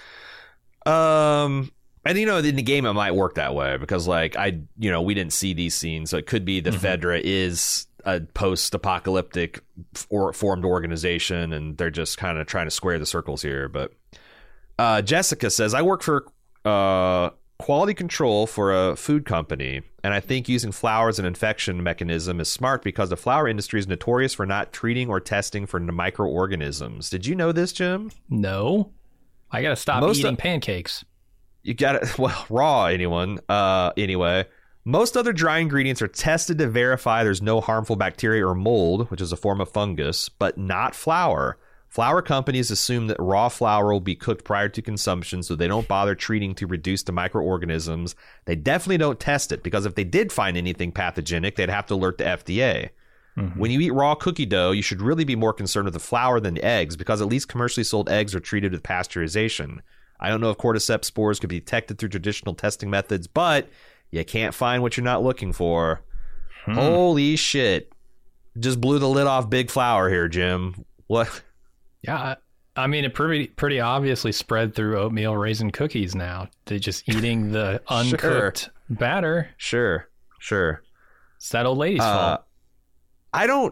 Speaker 2: And in the game it might work that way because we didn't see these scenes, so it could be the Fedra is a post-apocalyptic formed organization and they're just kind of trying to square the circles here. But Jessica says, I work for quality control for a food company, and I think using flour as an infection mechanism is smart because the flour industry is notorious for not treating or testing for microorganisms. Did you know this, Jim?
Speaker 1: No. I gotta stop eating pancakes.
Speaker 2: You gotta, raw anyway. Most other dry ingredients are tested to verify there's no harmful bacteria or mold, which is a form of fungus, but not flour. Flour companies assume that raw flour will be cooked prior to consumption, so they don't bother treating to reduce the microorganisms. They definitely don't test it, because if they did find anything pathogenic, they'd have to alert the FDA. When you eat raw cookie dough, you should really be more concerned with the flour than the eggs, because at least commercially sold eggs are treated with pasteurization. I don't know if cordyceps spores could be detected through traditional testing methods, but you can't find what you're not looking for. Holy shit. Just blew the lid off Big Flour here, Jim. What?
Speaker 1: Yeah, I mean, it pretty obviously spread through oatmeal raisin cookies now. They're just eating the uncooked batter.
Speaker 2: Sure.
Speaker 1: It's that old lady's fault.
Speaker 2: I don't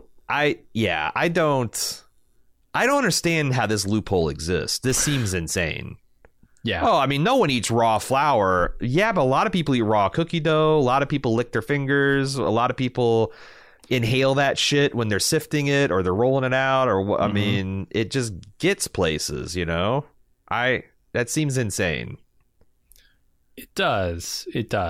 Speaker 2: understand how this loophole exists. This seems insane.
Speaker 1: Yeah.
Speaker 2: Oh, I mean, no one eats raw flour. Yeah, but a lot of people eat raw cookie dough. A lot of people lick their fingers. A lot of people inhale that shit when they're sifting it or they're rolling it out. Or I mean, it just gets places, that seems insane.
Speaker 1: It does.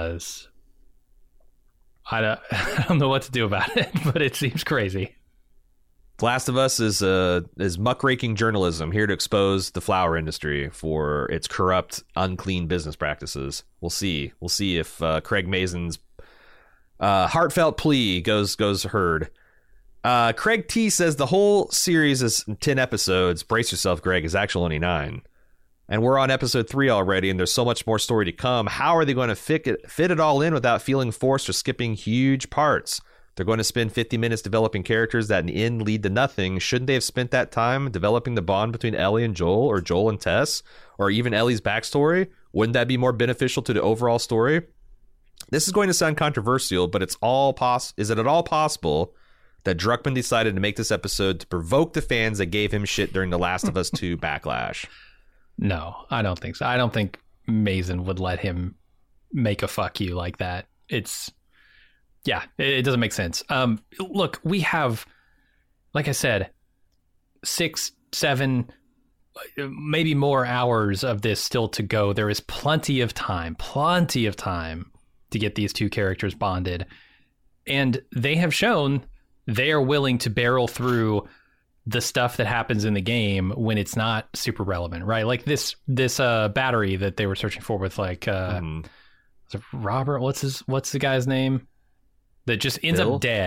Speaker 1: I don't know what to do about it, but it seems crazy.
Speaker 2: Last of Us is muckraking journalism, here to expose the flour industry for its corrupt, unclean business practices. We'll see if Craig Mazin's heartfelt plea goes heard. Craig T says the whole series is 10 episodes. Brace yourself, Greg. Is actually only 9. And we're on episode 3 already, and there's so much more story to come. How are they going to fit it all in without feeling forced or skipping huge parts? They're going to spend 50 minutes developing characters that in the end lead to nothing. Shouldn't they have spent that time developing the bond between Ellie and Joel, or Joel and Tess, or even Ellie's backstory? Wouldn't that be more beneficial to the overall story? This is going to sound controversial, but is it at all possible that Druckmann decided to make this episode to provoke the fans that gave him shit during The Last of Us 2 backlash?
Speaker 1: No, I don't think so. I don't think Mazin would let him make a fuck you like that. It doesn't make sense. Look, we have, like I said, 6, 7, maybe more hours of this still to go. There is plenty of time to get these two characters bonded. And they have shown they are willing to barrel through the stuff that happens in the game when it's not super relevant, right? Like this battery that they were searching for with was it Robert? What's the guy's name? That just ends up dead.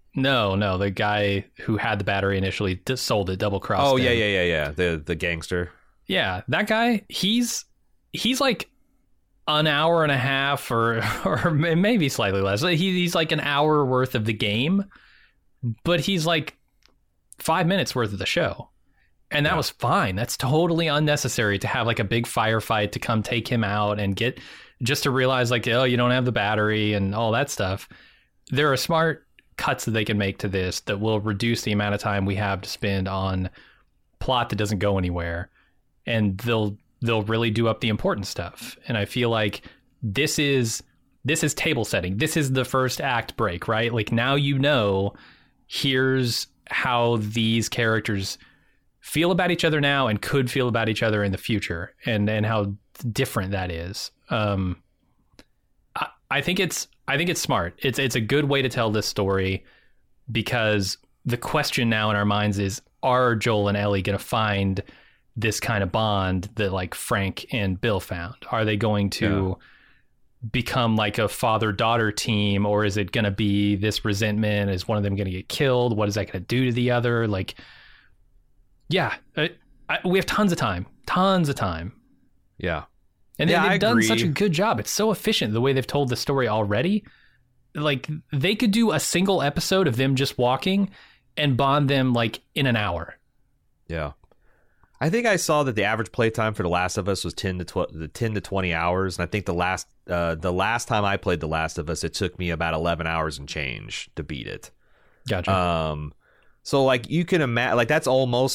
Speaker 1: No, the guy who had the battery initially sold it, double crossed.
Speaker 2: Oh yeah. The gangster.
Speaker 1: Yeah, that guy. He's like an hour and a half, or maybe slightly less. He's like an hour worth of the game, but he's like 5 minutes worth of the show. And that was fine. That's totally unnecessary to have like a big firefight to come take him out and get just to realize like, oh, you don't have the battery and all that stuff. There are smart cuts that they can make to this that will reduce the amount of time we have to spend on plot that doesn't go anywhere. And they'll really do up the important stuff. And I feel like this is table setting. This is the first act break, right? Like now here's how these characters feel about each other now and could feel about each other in the future, and how different that is. I think it's smart. It's a good way to tell this story, because the question now in our minds is, are Joel and Ellie going to find this kind of bond that like Frank and Bill found? Are they going to become like a father-daughter team, or is it going to be this resentment? Is one of them going to get killed? What is that going to do to the other? Like, yeah, we have tons of time.
Speaker 2: Yeah.
Speaker 1: And they've done such a good job. It's so efficient the way they've told the story already. Like, they could do a single episode of them just walking and bond them like in an hour.
Speaker 2: Yeah. I think I saw that the average playtime for The Last of Us was 10 to 20 hours. And I think the last time I played The Last of Us, it took me about 11 hours and change to beat it.
Speaker 1: Gotcha.
Speaker 2: So like you can imagine, like that's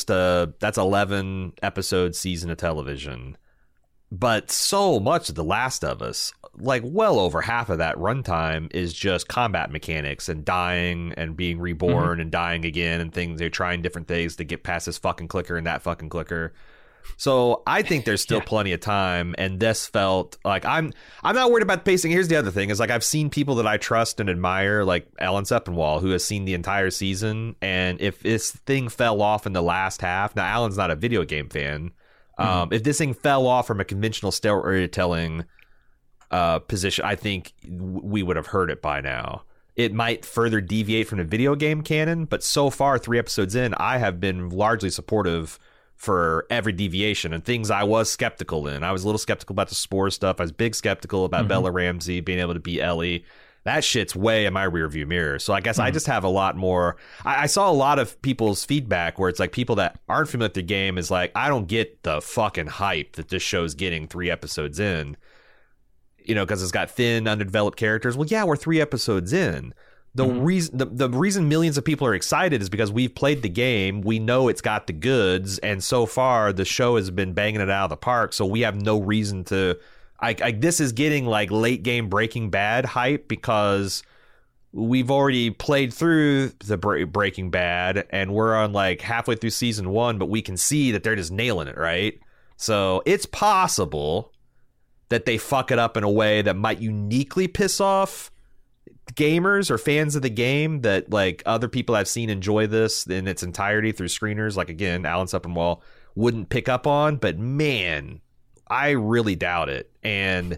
Speaker 2: 11 episode season of television. But so much of The Last of Us, like well over half of that runtime is just combat mechanics and dying and being reborn and dying again and things. They're trying different things to get past this fucking clicker and that fucking clicker. So I think there's still plenty of time, and this felt like I'm not worried about the pacing. Here's the other thing is like I've seen people that I trust and admire, like Alan Sepinwall, who has seen the entire season, and if this thing fell off in the last half, now Alan's not a video game fan. If this thing fell off from a conventional storytelling position, I think we would have heard it by now. It might further deviate from the video game canon, but so far, 3 episodes in, I have been largely supportive for every deviation and things I was skeptical in. I was a little skeptical about the Spore stuff. I was big skeptical about Bella Ramsey being able to beat Ellie. That shit's way in my rearview mirror. So I guess I just have a lot more. I saw a lot of people's feedback where it's like people that aren't familiar with the game is like, I don't get the fucking hype that this show's getting 3 episodes in. You know, because it's got thin, underdeveloped characters. Well, yeah, we're 3 episodes in. The reason millions of people are excited is because we've played the game. We know it's got the goods, and so far the show has been banging it out of the park. So we have no reason to. This is getting like late game Breaking Bad hype because we've already played through the Breaking Bad and we're on like halfway through season 1, but we can see that they're just nailing it, right? So it's possible that they fuck it up in a way that might uniquely piss off gamers or fans of the game, that like other people I've seen enjoy this in its entirety through screeners, like again Alan Sepinwall, wouldn't pick up on. But man, I really doubt it. And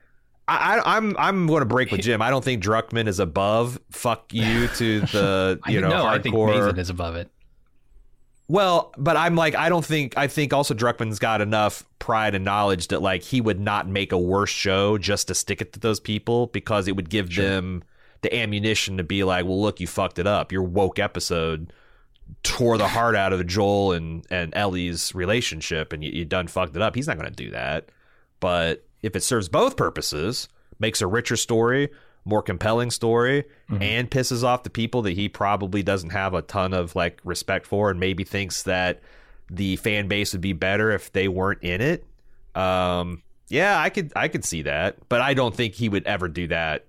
Speaker 2: I'm going to break with Jim. I don't think Druckmann is above fuck you to the hardcore.
Speaker 1: I think Mazin is above it.
Speaker 2: Well, but I'm like, I think also Druckmann's got enough pride and knowledge that like he would not make a worse show just to stick it to those people, because it would give them the ammunition to be like, well, look, you fucked it up. Your woke episode tore the heart out of Joel and Ellie's relationship, and you done fucked it up. He's not going to do that. But if it serves both purposes, makes a richer story, more compelling story, and pisses off the people that he probably doesn't have a ton of like respect for, and maybe thinks that the fan base would be better if they weren't in it. Yeah, I could see that, but I don't think he would ever do that.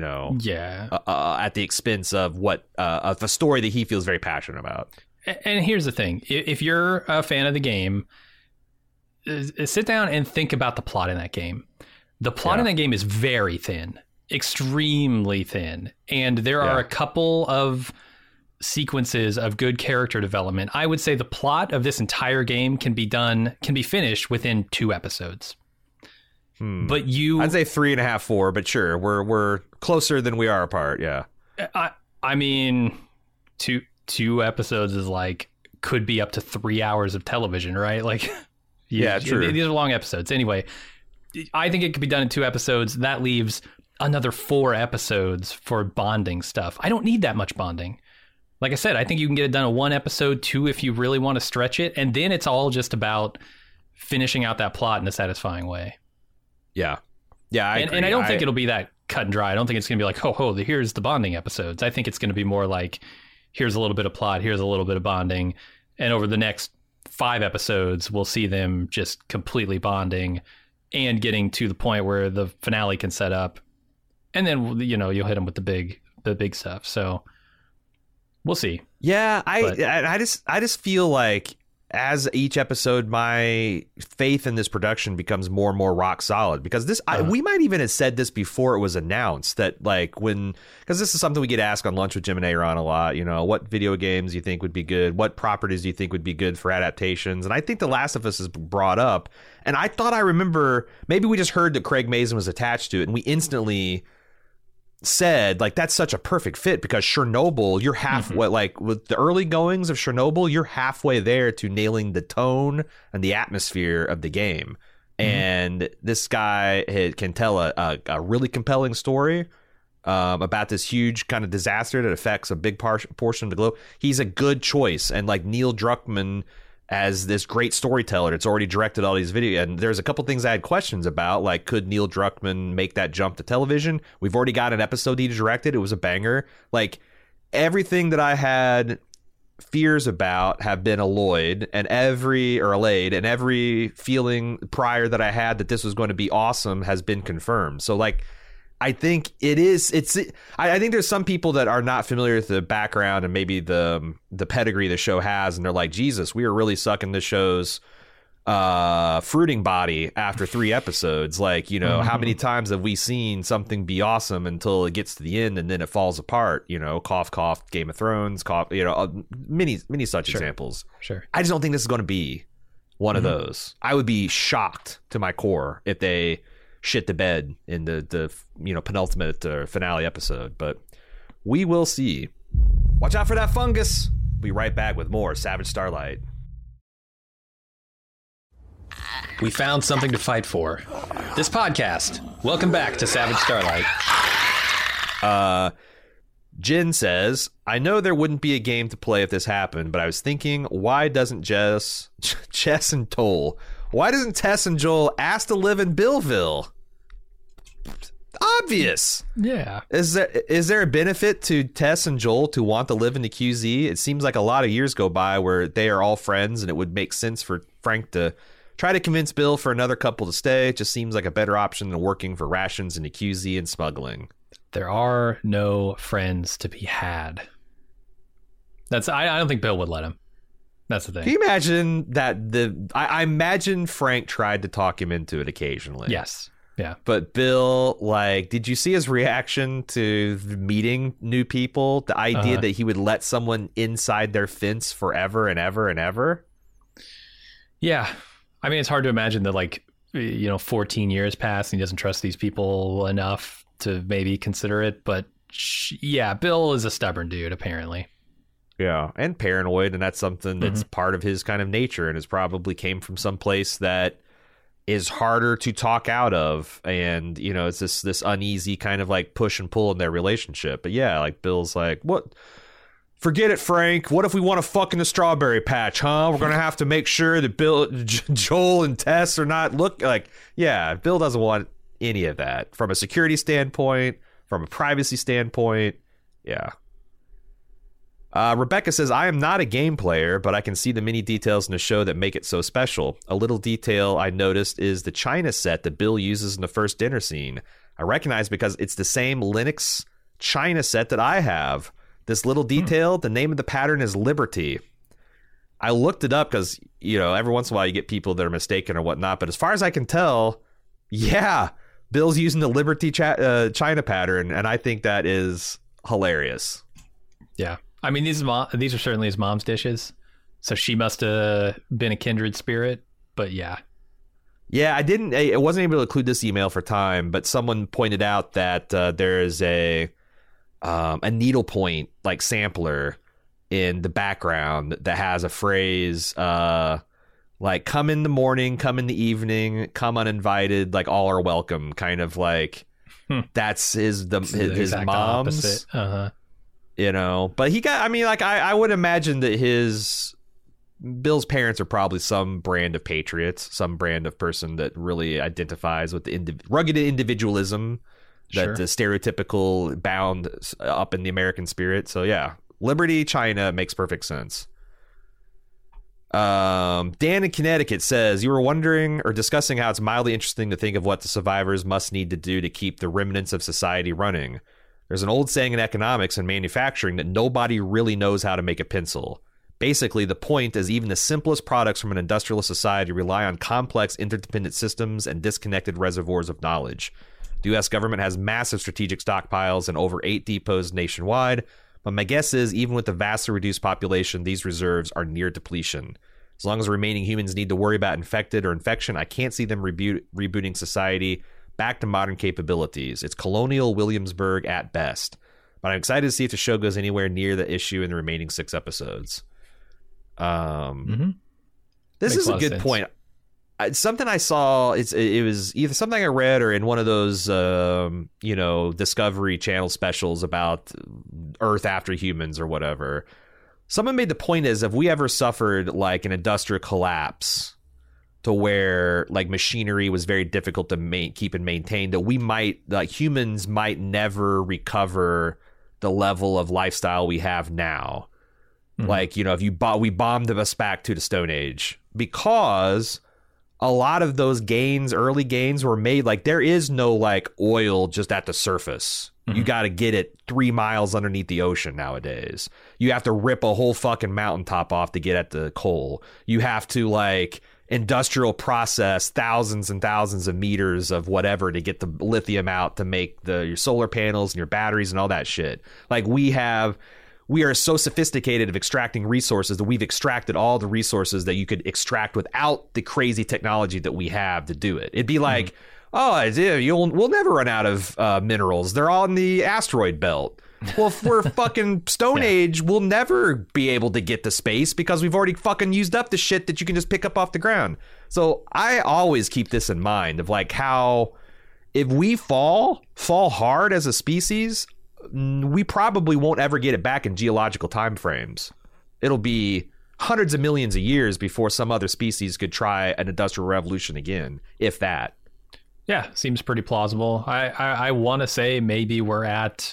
Speaker 2: At the expense of of a story that he feels very passionate about.
Speaker 1: And here's the thing: if you're a fan of the game, sit down and think about the plot in that game. The plot in that game is very thin, extremely thin, and there are a couple of sequences of good character development. I would say the plot of this entire game can be finished within 2 episodes. But I'd
Speaker 2: say 3.5, 4, but sure, we're closer than we are apart. Yeah.
Speaker 1: I mean, two episodes is like could be up to 3 hours of television, right? Like,
Speaker 2: yeah, true.
Speaker 1: These are long episodes. Anyway, I think it could be done in 2 episodes. That leaves another 4 episodes for bonding stuff. I don't need that much bonding. Like I said, I think you can get it done in 1 episode, 2 if you really want to stretch it, and then it's all just about finishing out that plot in a satisfying way.
Speaker 2: Yeah, I agree.
Speaker 1: And I don't think it'll be that cut and dry. I don't think it's going to be like, here's the bonding episodes. I think it's going to be more like, here's a little bit of plot, here's a little bit of bonding, and over the next 5 episodes, we'll see them just completely bonding and getting to the point where the finale can set up, and then you'll hit them with the big stuff. So we'll see.
Speaker 2: Yeah, I just feel like as each episode, my faith in this production becomes more and more rock solid, because this we might even have said this before it was announced, that like because this is something we get asked on Lunch with Jim and Aaron a lot, what video games you think would be good, what properties do you think would be good for adaptations, and I think The Last of Us is brought up, and I thought I remember, maybe we just heard that Craig Mazin was attached to it and we instantly said like that's such a perfect fit, because Chernobyl, you're halfway, like with the early goings of Chernobyl, you're halfway there to nailing the tone and the atmosphere of the game. And this guy can tell a really compelling story about this huge kind of disaster that affects a big portion of the globe. He's a good choice, and like Neil Druckmann as this great storyteller that's already directed all these videos. And there's a couple things I had questions about, like, could Neil Druckmann make that jump to television? We've already got an episode he directed. It was a banger. Like, everything that I had fears about have been allayed, and every feeling prior that I had that this was going to be awesome has been confirmed. So, like, I think I think there's some people that are not familiar with the background and maybe the pedigree the show has, and they're like, Jesus, we are really sucking this show's fruiting body after 3 episodes. Like, how many times have we seen something be awesome until it gets to the end and then it falls apart? Cough, cough, Game of Thrones, cough, many such examples.
Speaker 1: Sure.
Speaker 2: I just don't think this is going to be one of those. I would be shocked to my core if they shit the bed in the penultimate finale episode, but we will see. Watch out for that fungus. We'll be right back with more Savage Starlight.
Speaker 1: We found something to fight for. This podcast. Welcome back to Savage Starlight.
Speaker 2: Jin says, I know there wouldn't be a game to play if this happened, but I was thinking, why doesn't Chess and Toll, why doesn't Tess and Joel ask to live in Billville? Obvious.
Speaker 1: Yeah.
Speaker 2: Is there a benefit to Tess and Joel to want to live in the QZ? It seems like a lot of years go by where they are all friends, and it would make sense for Frank to try to convince Bill for another couple to stay. It just seems like a better option than working for rations in the QZ and smuggling.
Speaker 1: There are no friends to be had. I don't think Bill would let him. That's the thing.
Speaker 2: Can you imagine that? I imagine Frank tried to talk him into it occasionally.
Speaker 1: Yes. Yeah.
Speaker 2: But Bill, like, did you see his reaction to meeting new people? The idea that he would let someone inside their fence forever and ever and ever?
Speaker 1: Yeah. I mean, it's hard to imagine that, 14 years pass and he doesn't trust these people enough to maybe consider it. But yeah, Bill is a stubborn dude, apparently.
Speaker 2: Yeah, and paranoid, and that's something that's part of his kind of nature, and has probably came from some place that is harder to talk out of, and it's this uneasy kind of like push and pull in their relationship. But yeah, like Bill's like, what? Forget it, Frank. What if we want to fuck in the strawberry patch, huh? We're gonna have to make sure that Joel and Tess are not yeah. Bill doesn't want any of that from a security standpoint, from a privacy standpoint. Yeah. Rebecca says, I am not a game player, but I can see the many details in the show that make it so special. A little detail I noticed is the China set that Bill uses in the first dinner scene. I recognize because it's the same Linux China set that I have. This little detail, the name of the pattern is Liberty. I looked it up because, every once in a while you get people that are mistaken or whatnot. But as far as I can tell, yeah, Bill's using the Liberty China pattern, and I think that is hilarious.
Speaker 1: Yeah. I mean, these are certainly his mom's dishes, so she must have been a kindred spirit. But yeah, I wasn't able to include this email for time, but someone pointed out that there is a needlepoint like sampler
Speaker 2: in the background that has a phrase like "come in the morning, come in the evening, come uninvited, like all are welcome," kind of like that's his mom's. You know, but he got. I mean, like I would imagine that Bill's parents are probably some brand of patriots, some brand of person that really identifies with the rugged individualism that the stereotypical bound up in the American spirit. So yeah, Liberty, China makes perfect sense. Dan in Connecticut says, you were wondering or discussing how it's mildly interesting to think of what the survivors must need to do to keep the remnants of society running. There's an old saying in economics and manufacturing that nobody really knows how to make a pencil. Basically, the point is even the simplest products from an industrialist society rely on complex interdependent systems and disconnected reservoirs of knowledge. The U.S. government has massive strategic stockpiles and over 8 depots nationwide, but my guess is even with the vastly reduced population, these reserves are near depletion. As long as the remaining humans need to worry about infected or infection, I can't see them rebooting society back to modern capabilities. It's colonial Williamsburg at best. But I'm excited to see if the show goes anywhere near the issue in the remaining 6 episodes. This is a good point. Something I saw, it was either something I read or in one of those, Discovery Channel specials about Earth after humans or whatever. Someone made the point is if we ever suffered like an industrial collapse to where like machinery was very difficult to keep and maintain, that we might, like humans might never recover the level of lifestyle we have now. Mm-hmm. Like, if we bombed us back to the Stone Age, because a lot of those early gains were made, like there is no like oil just at the surface. Mm-hmm. You got to get it 3 miles underneath the ocean nowadays. You have to rip a whole fucking mountaintop off to get at the coal. You have to like industrial process thousands and thousands of meters of whatever to get the lithium out to make your solar panels and your batteries and all that shit. Like we are so sophisticated of extracting resources that we've extracted all the resources that you could extract without the crazy technology that we have to do it. It'd be like, we'll never run out of minerals. They're all in the asteroid belt. Well, if we're fucking Stone Age, we'll never be able to get to space because we've already fucking used up the shit that you can just pick up off the ground. So I always keep this in mind of like how if we fall hard as a species, we probably won't ever get it back in geological time frames. It'll be hundreds of millions of years before some other species could try an industrial revolution again, if that.
Speaker 1: Yeah, seems pretty plausible. I want to say maybe we're at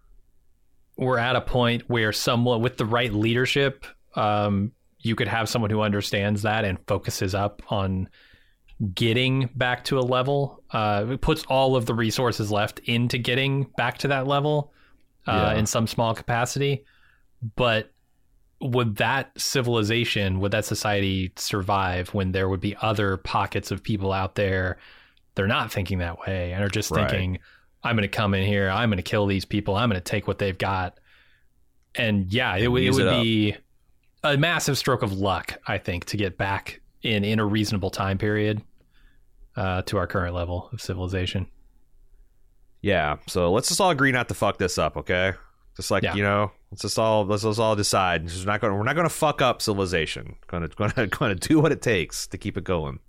Speaker 1: a point where someone with the right leadership, you could have someone who understands that and focuses up on getting back to a level, it puts all of the resources left into getting back to that level in some small capacity. But would that society survive when there would be other pockets of people out there? They're not thinking that way and are just thinking, I'm going to come in here, I'm going to kill these people, I'm going to take what they've got. And it would be a massive stroke of luck, I think, to get back in a reasonable time period to our current level of civilization.
Speaker 2: Yeah, so let's just all agree not to fuck this up, okay? Just like let's just all decide. We're not going to fuck up civilization. Going to do what it takes to keep it going.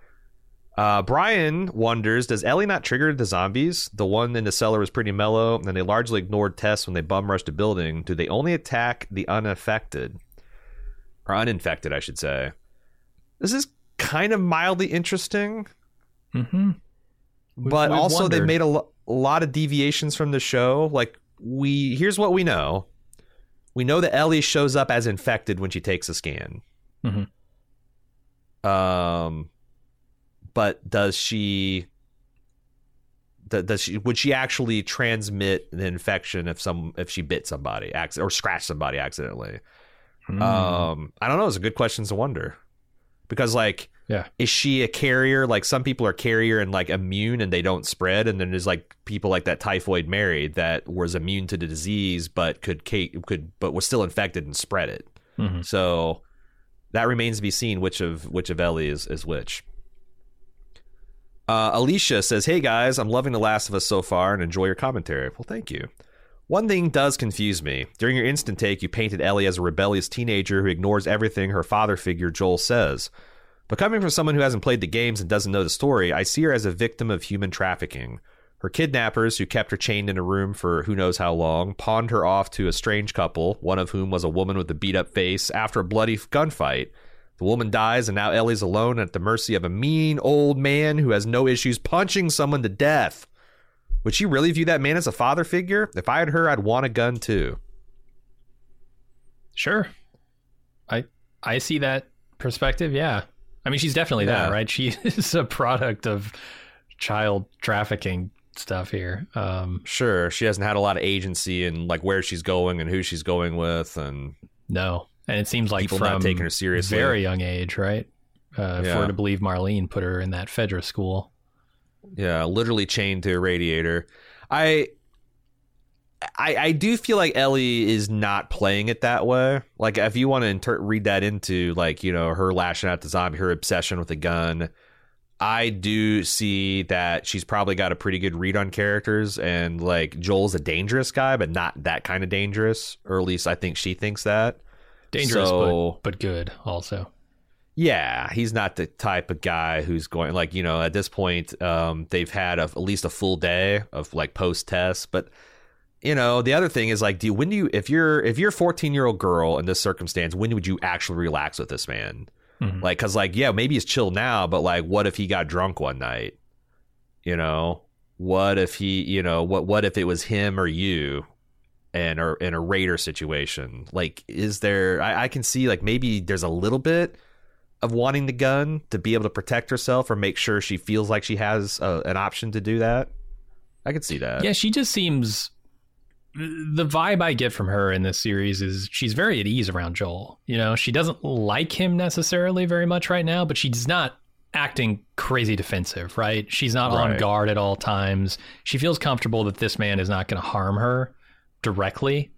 Speaker 2: Brian wonders, does Ellie not trigger the zombies? The one in the cellar was pretty mellow, and they largely ignored Tess when they bum rushed a building. Do they only attack the uninfected, I should say? This is kind of mildly interesting.
Speaker 1: Mm-hmm.
Speaker 2: But also wondered. They've made a lot of deviations from the show. Like here's what we know. We know that Ellie shows up as infected when she takes a scan.
Speaker 1: Mm-hmm.
Speaker 2: But would she actually transmit the infection if she bit somebody or scratched somebody accidentally? I don't know. It's a good question to wonder, because is she a carrier? Like some people are carrier and like immune and they don't spread, and then there's like people like that Typhoid Mary that was immune to the disease but but was still infected and spread it.
Speaker 1: Mm-hmm.
Speaker 2: So that remains to be seen which of Ellie is which. Alicia says, hey guys, I'm loving The Last of Us so far and enjoy your commentary. Well, thank you. One thing does confuse me. During your instant take, you painted Ellie as a rebellious teenager who ignores everything her father figure Joel says. But coming from someone who hasn't played the games and doesn't know the story, I see her as a victim of human trafficking. Her kidnappers, who kept her chained in a room for who knows how long, pawned her off to a strange couple, one of whom was a woman with a beat-up face, after a bloody gunfight. The woman dies, and now Ellie's alone at the mercy of a mean old man who has no issues punching someone to death. Would she really view that man as a father figure? If I had her, I'd want a gun too.
Speaker 1: Sure. I see that perspective, yeah. I mean, she's definitely that, right? She is a product of child trafficking stuff here.
Speaker 2: Sure, she hasn't had a lot of agency in like where she's going and who she's going with, and
Speaker 1: no, and it seems like
Speaker 2: people
Speaker 1: from
Speaker 2: not taking her seriously.
Speaker 1: Very young age, right? If we're to believe Marlene put her in that Fedra school.
Speaker 2: Yeah, literally chained to a radiator. I do feel like Ellie is not playing it that way. Like, if you want to read that into, like, you know, her lashing out the zombie, her obsession with a gun, I do see that she's probably got a pretty good read on characters, and, like, Joel's a dangerous guy, but not that kind of dangerous, or at least I think she thinks that.
Speaker 1: Dangerous, but good, also.
Speaker 2: Yeah, he's not the type of guy who's going, like, you know, at this point, they've had at least a full day of, like, post-tests, but... You know, the other thing is, like, if you're a 14-year-old girl in this circumstance, when would you actually relax with this man? Mm-hmm. Like, because, like, yeah, maybe he's chill now, but, like, what if he got drunk one night? You know, what if he, you know, what if it was him or you, and or in a raider situation? Like, is there? I can see, like, maybe there's a little bit of wanting the gun to be able to protect herself or make sure she feels like she has an option to do that. I could see that.
Speaker 1: Yeah, she just seems. The vibe I get from her in this series is she's very at ease around Joel. You know, she doesn't like him necessarily very much right now, but she's not acting crazy defensive, right? She's not on guard at all times. She feels comfortable that this man is not going to harm her directly.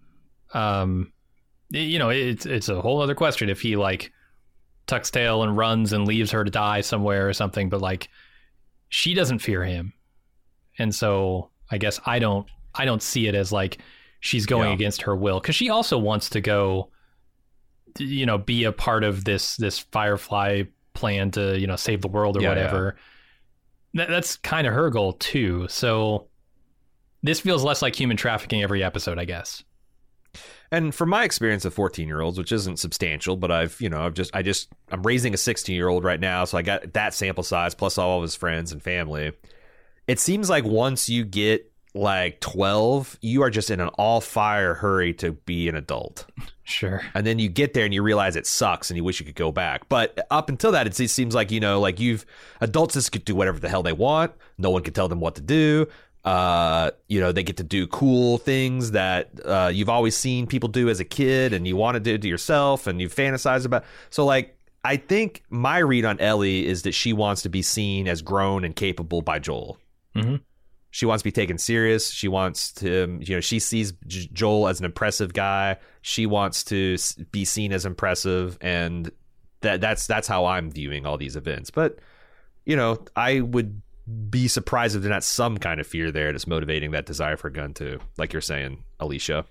Speaker 1: You know, it's a whole other question if he, like, tucks tail and runs and leaves her to die somewhere or something, but, like, she doesn't fear him. And so I guess I don't see it as like she's going against her will, because she also wants to go, you know, be a part of this Firefly plan to, you know, save the world or whatever. Yeah. That's kind of her goal too. So this feels less like human trafficking every episode, I guess.
Speaker 2: And from my experience of 14-year-olds, which isn't substantial, but I'm raising a 16-year-old right now, so I got that sample size plus all of his friends and family. It seems like once you get like 12, you are just in an all-fire hurry to be an adult.
Speaker 1: Sure.
Speaker 2: And then you get there and you realize it sucks and you wish you could go back. But up until that, it seems like, you know, like adults just could do whatever the hell they want. No one can tell them what to do. You know, they get to do cool things that you've always seen people do as a kid and you want to do to yourself and you fantasize about. So, like, I think my read on Ellie is that she wants to be seen as grown and capable by Joel. Mm-hmm. She wants to be taken serious. She wants to, you know, she sees Joel as an impressive guy. She wants to be seen as impressive. And that's how I'm viewing all these events. But, you know, I would be surprised if there's not some kind of fear there that's motivating that desire for a gun too. Like you're saying, Alicia.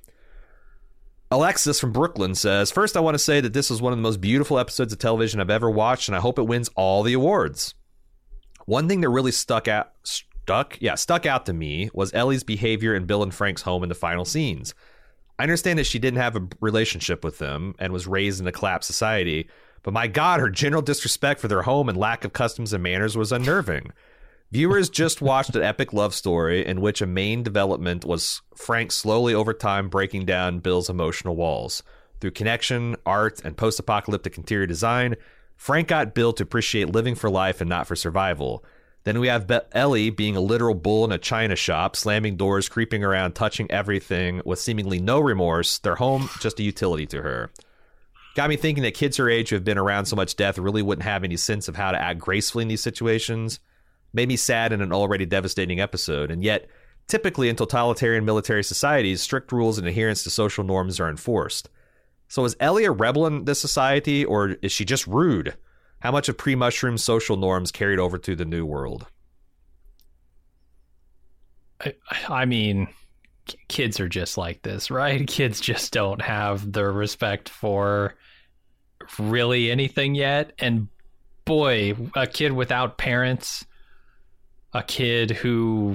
Speaker 2: Alexis from Brooklyn says, first, I want to say that this was one of the most beautiful episodes of television I've ever watched, and I hope it wins all the awards. One thing that really stuck out to me was Ellie's behavior in Bill and Frank's home in the final scenes. I understand that she didn't have a relationship with them and was raised in a collapsed society, but my God, her general disrespect for their home and lack of customs and manners was unnerving. Viewers just watched an epic love story in which a main development was Frank slowly over time breaking down Bill's emotional walls. Through connection, art, and post-apocalyptic interior design, Frank got Bill to appreciate living for life and not for survival. Then we have Ellie being a literal bull in a china shop, slamming doors, creeping around, touching everything with seemingly no remorse. Their home, just a utility to her. Got me thinking that kids her age who have been around so much death really wouldn't have any sense of how to act gracefully in these situations. Made me sad in an already devastating episode. And yet, typically in totalitarian military societies, strict rules and adherence to social norms are enforced. So is Ellie a rebel in this society, or is she just rude? How much of pre-mushroom social norms carried over to the new world?
Speaker 1: I mean, kids are just like this, right? Kids just don't have the respect for really anything yet. And boy, a kid without parents, a kid who,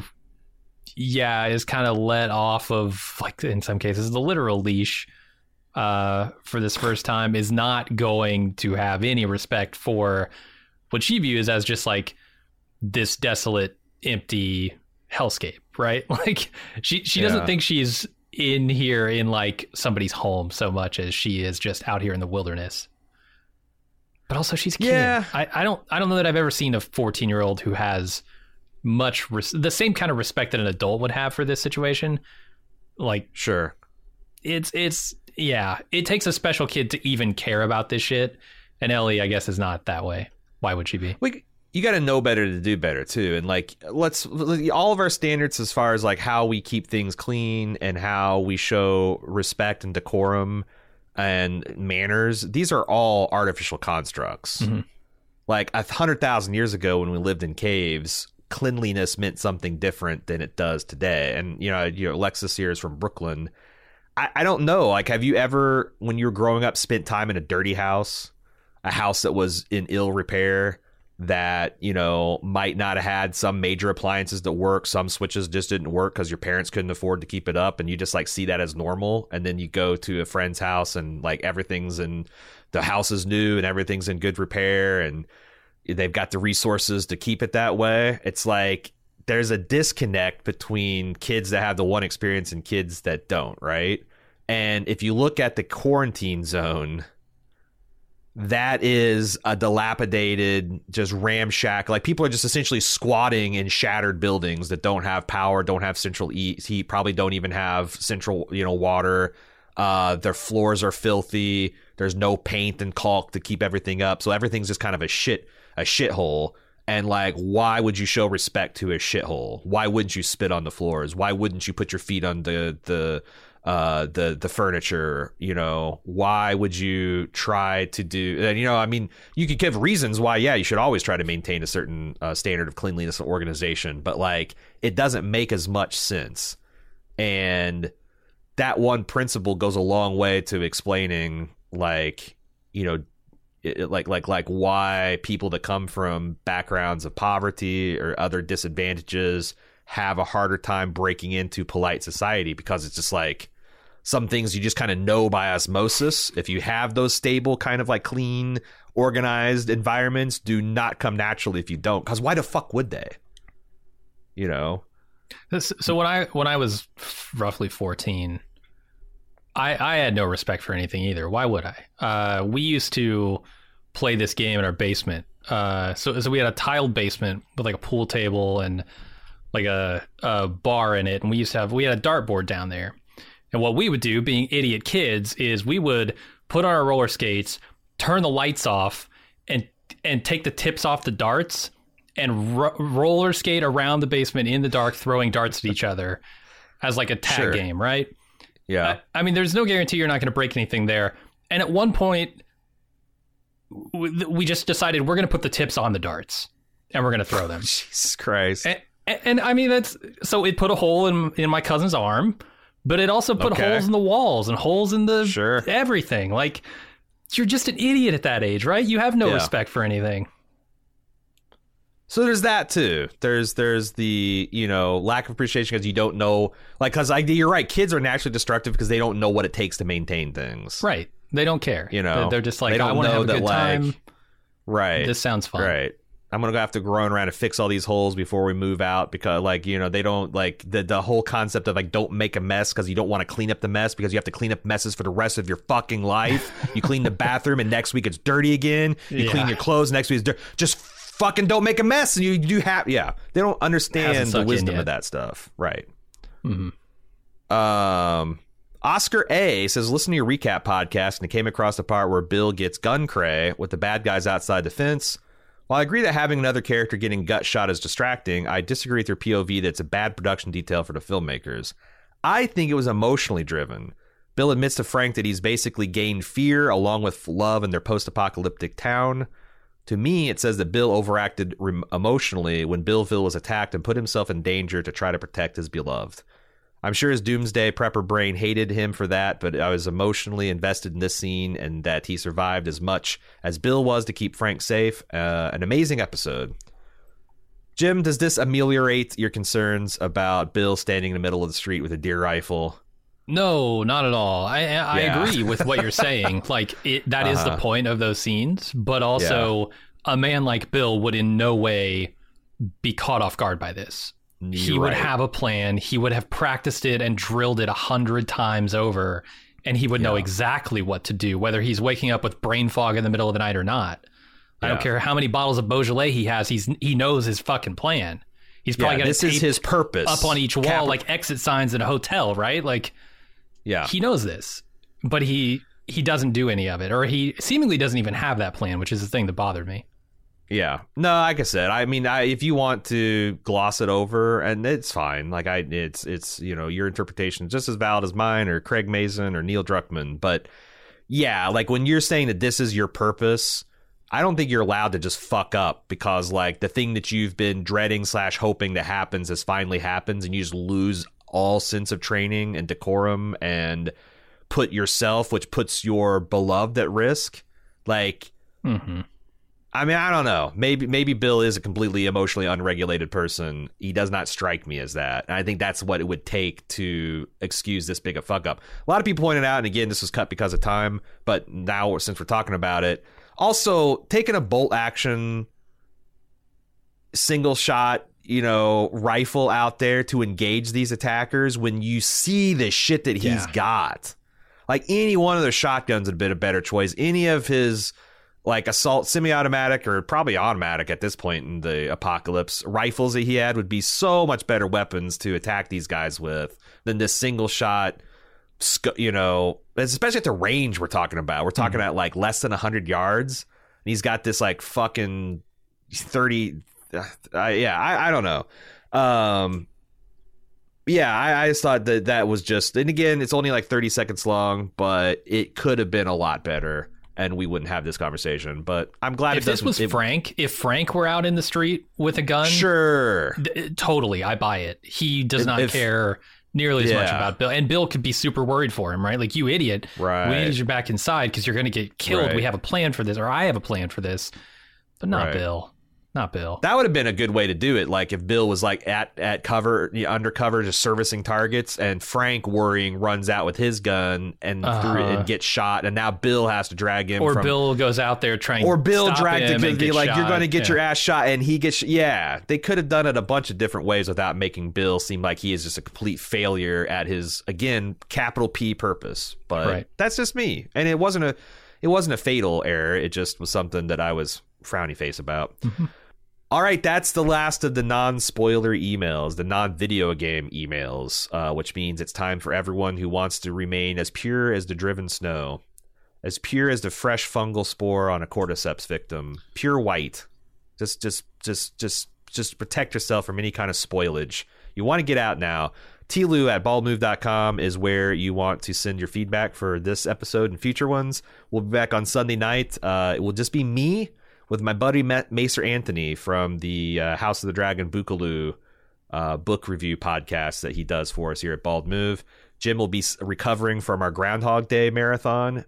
Speaker 1: is kind of let off of, like, in some cases, the literal leash for this first time, is not going to have any respect for what she views as just like this desolate, empty hellscape, right? Like she doesn't think she's in here in like somebody's home so much as she is just out here in the wilderness. But also she's a kid.
Speaker 2: Yeah.
Speaker 1: I don't know that I've ever seen a 14-year-old who has much the same kind of respect that an adult would have for this situation. Like,
Speaker 2: sure,
Speaker 1: it takes a special kid to even care about this shit, and Ellie, I guess, is not that way. Why would she be?
Speaker 2: You got to know better to do better too, and like let's all of our standards as far as like how we keep things clean and how we show respect and decorum and manners. These are all artificial constructs. Mm-hmm. Like 100,000 years ago, when we lived in caves, cleanliness meant something different than it does today. And Alexis here is from Brooklyn. I don't know. Like, have you ever, when you were growing up, spent time in a dirty house, a house that was in ill repair, that, might not have had some major appliances that work, some switches just didn't work because your parents couldn't afford to keep it up, and you just like see that as normal, and then you go to a friend's house and like everything's in, the house is new and everything's in good repair and they've got the resources to keep it that way. It's like there's a disconnect between kids that have the one experience and kids that don't, right? And if you look at the quarantine zone, that is a dilapidated, just ramshack. Like, people are just essentially squatting in shattered buildings that don't have power, don't have central heat, probably don't even have central, water. Their floors are filthy. There's no paint and caulk to keep everything up. So everything's just kind of a shithole. And like, why would you show respect to a shithole? Why wouldn't you spit on the floors? Why wouldn't you put your feet on the furniture? Why would you try to do? And you could give reasons why. Yeah, you should always try to maintain a certain standard of cleanliness and organization, but like, it doesn't make as much sense. And that one principle goes a long way to explaining, like, like why people that come from backgrounds of poverty or other disadvantages have a harder time breaking into polite society, because it's just like some things you just kind of know by osmosis. If you have those stable, kind of like clean, organized environments, do not come naturally if you don't, because why the fuck would they?
Speaker 1: So when I was roughly 14, I had no respect for anything either. Why would I? We used to play this game in our basement. So we had a tiled basement with like a pool table and like a bar in it, and we had a dartboard down there. And what we would do, being idiot kids, is we would put on our roller skates, turn the lights off, and take the tips off the darts and roller skate around the basement in the dark, throwing darts at each other as like a tag game, right?
Speaker 2: Yeah.
Speaker 1: I mean, there's no guarantee you're not going to break anything there. And at one point, we just decided we're going to put the tips on the darts and we're going to throw them.
Speaker 2: Jesus Christ.
Speaker 1: And I mean, so it put a hole in my cousin's arm, but it also put holes in the walls and holes in the everything. Like, you're just an idiot at that age, right? You have no respect for anything.
Speaker 2: So there's that too. There's the, lack of appreciation because you don't know, like, because you're right. Kids are naturally destructive because they don't know what it takes to maintain things.
Speaker 1: Right. They don't care. They're just like, I want to have a good time.
Speaker 2: Right.
Speaker 1: This sounds fun.
Speaker 2: Right. I'm going to have to groan around and fix all these holes before we move out, because they don't like the whole concept of like, don't make a mess because you don't want to clean up the mess, because you have to clean up messes for the rest of your fucking life. You clean the bathroom and next week it's dirty again. You clean your clothes, next week it's dirty. Just fucking don't make a mess, and you do have they don't understand the wisdom of that stuff, right?
Speaker 1: Mm-hmm.
Speaker 2: Oscar A says, listen to your recap podcast, and it came across the part where Bill gets gun cray with the bad guys outside the fence. While I agree that having another character getting gut shot is distracting, I disagree with your POV that it's a bad production detail for the filmmakers. I think it was emotionally driven. Bill admits to Frank that he's basically gained fear along with love in their post-apocalyptic town. To me, it says that Bill overacted emotionally when Billville was attacked and put himself in danger to try to protect his beloved. I'm sure his doomsday prepper brain hated him for that, but I was emotionally invested in this scene and that he survived as much as Bill was to keep Frank safe. An amazing episode. Jim, does this ameliorate your concerns about Bill standing in the middle of the street with a deer rifle?
Speaker 1: No, not at all. I agree with what you're saying. Like, that is the point of those scenes, but also a man like Bill would in no way be caught off guard by this. He would have a plan. He would have practiced it and drilled it 100 times over, and he would know exactly what to do, whether he's waking up with brain fog in the middle of the night or not. I don't care how many bottles of Beaujolais he has. He knows his fucking plan. He's probably got
Speaker 2: this is his purpose
Speaker 1: up on each wall, like exit signs in a hotel, right? Like, he knows this, but he doesn't do any of it, or he seemingly doesn't even have that plan, which is the thing that bothered me.
Speaker 2: Yeah. No, like I said, I mean, if you want to gloss it over, and it's fine. Like it's your interpretation is just as valid as mine or Craig Mazin or Neil Druckmann. But yeah, like when you're saying that this is your purpose, I don't think you're allowed to just fuck up because like the thing that you've been dreading / hoping that happens has finally happens, and you just lose all sense of training and decorum and put yourself, which puts your beloved at risk. Like, I mean, I don't know. Maybe Bill is a completely emotionally unregulated person. He does not strike me as that. And I think that's what it would take to excuse this big a fuck up. A lot of people pointed out, and again, this was cut because of time, but now since we're talking about it, also taking a bolt action single shot, rifle out there to engage these attackers when you see the shit that he's got. Like any one of those shotguns would have been a better choice. Any of his like assault semi-automatic or probably automatic at this point in the apocalypse rifles that he had would be so much better weapons to attack these guys with than this single shot, especially at the range we're talking about. We're talking at like less than 100 yards. And he's got this like fucking 30. I don't know. I just thought that was just, and again, it's only like 30 seconds long, but it could have been a lot better. And we wouldn't have this conversation. But I'm glad
Speaker 1: if this was Frank, if Frank were out in the street with a gun,
Speaker 2: sure,
Speaker 1: totally, I buy it. He does not care nearly as much about Bill, and Bill could be super worried for him, right? Like, you idiot,
Speaker 2: right?
Speaker 1: We need you back inside because you're going to get killed. Right. We have a plan for this, or I have a plan for this, but not Bill. Not Bill.
Speaker 2: That would have been a good way to do it. Like if Bill was like at cover, undercover, just servicing targets, and Frank worrying runs out with his gun and gets shot, and now Bill has to drag him.
Speaker 1: Or Bill goes out there trying.
Speaker 2: Or Bill
Speaker 1: stop
Speaker 2: dragged
Speaker 1: him
Speaker 2: to be like,
Speaker 1: shot.
Speaker 2: You're going to get your ass shot, and he gets. Yeah, they could have done it a bunch of different ways without making Bill seem like he is just a complete failure at his, again, capital P purpose. But that's just me, and it wasn't a fatal error. It just was something that I was frowny face about. All right, that's the last of the non-spoiler emails, the non-video game emails, which means it's time for everyone who wants to remain as pure as the driven snow, as pure as the fresh fungal spore on a cordyceps victim, pure white. Just protect yourself from any kind of spoilage. You want to get out now. tlu@baldmove.com is where you want to send your feedback for this episode and future ones. We'll be back on Sunday night. It will just be me with my buddy Macer Anthony from the House of the Dragon Bookaloo book review podcast that he does for us here at Bald Move. Jim will be recovering from our Groundhog Day marathon.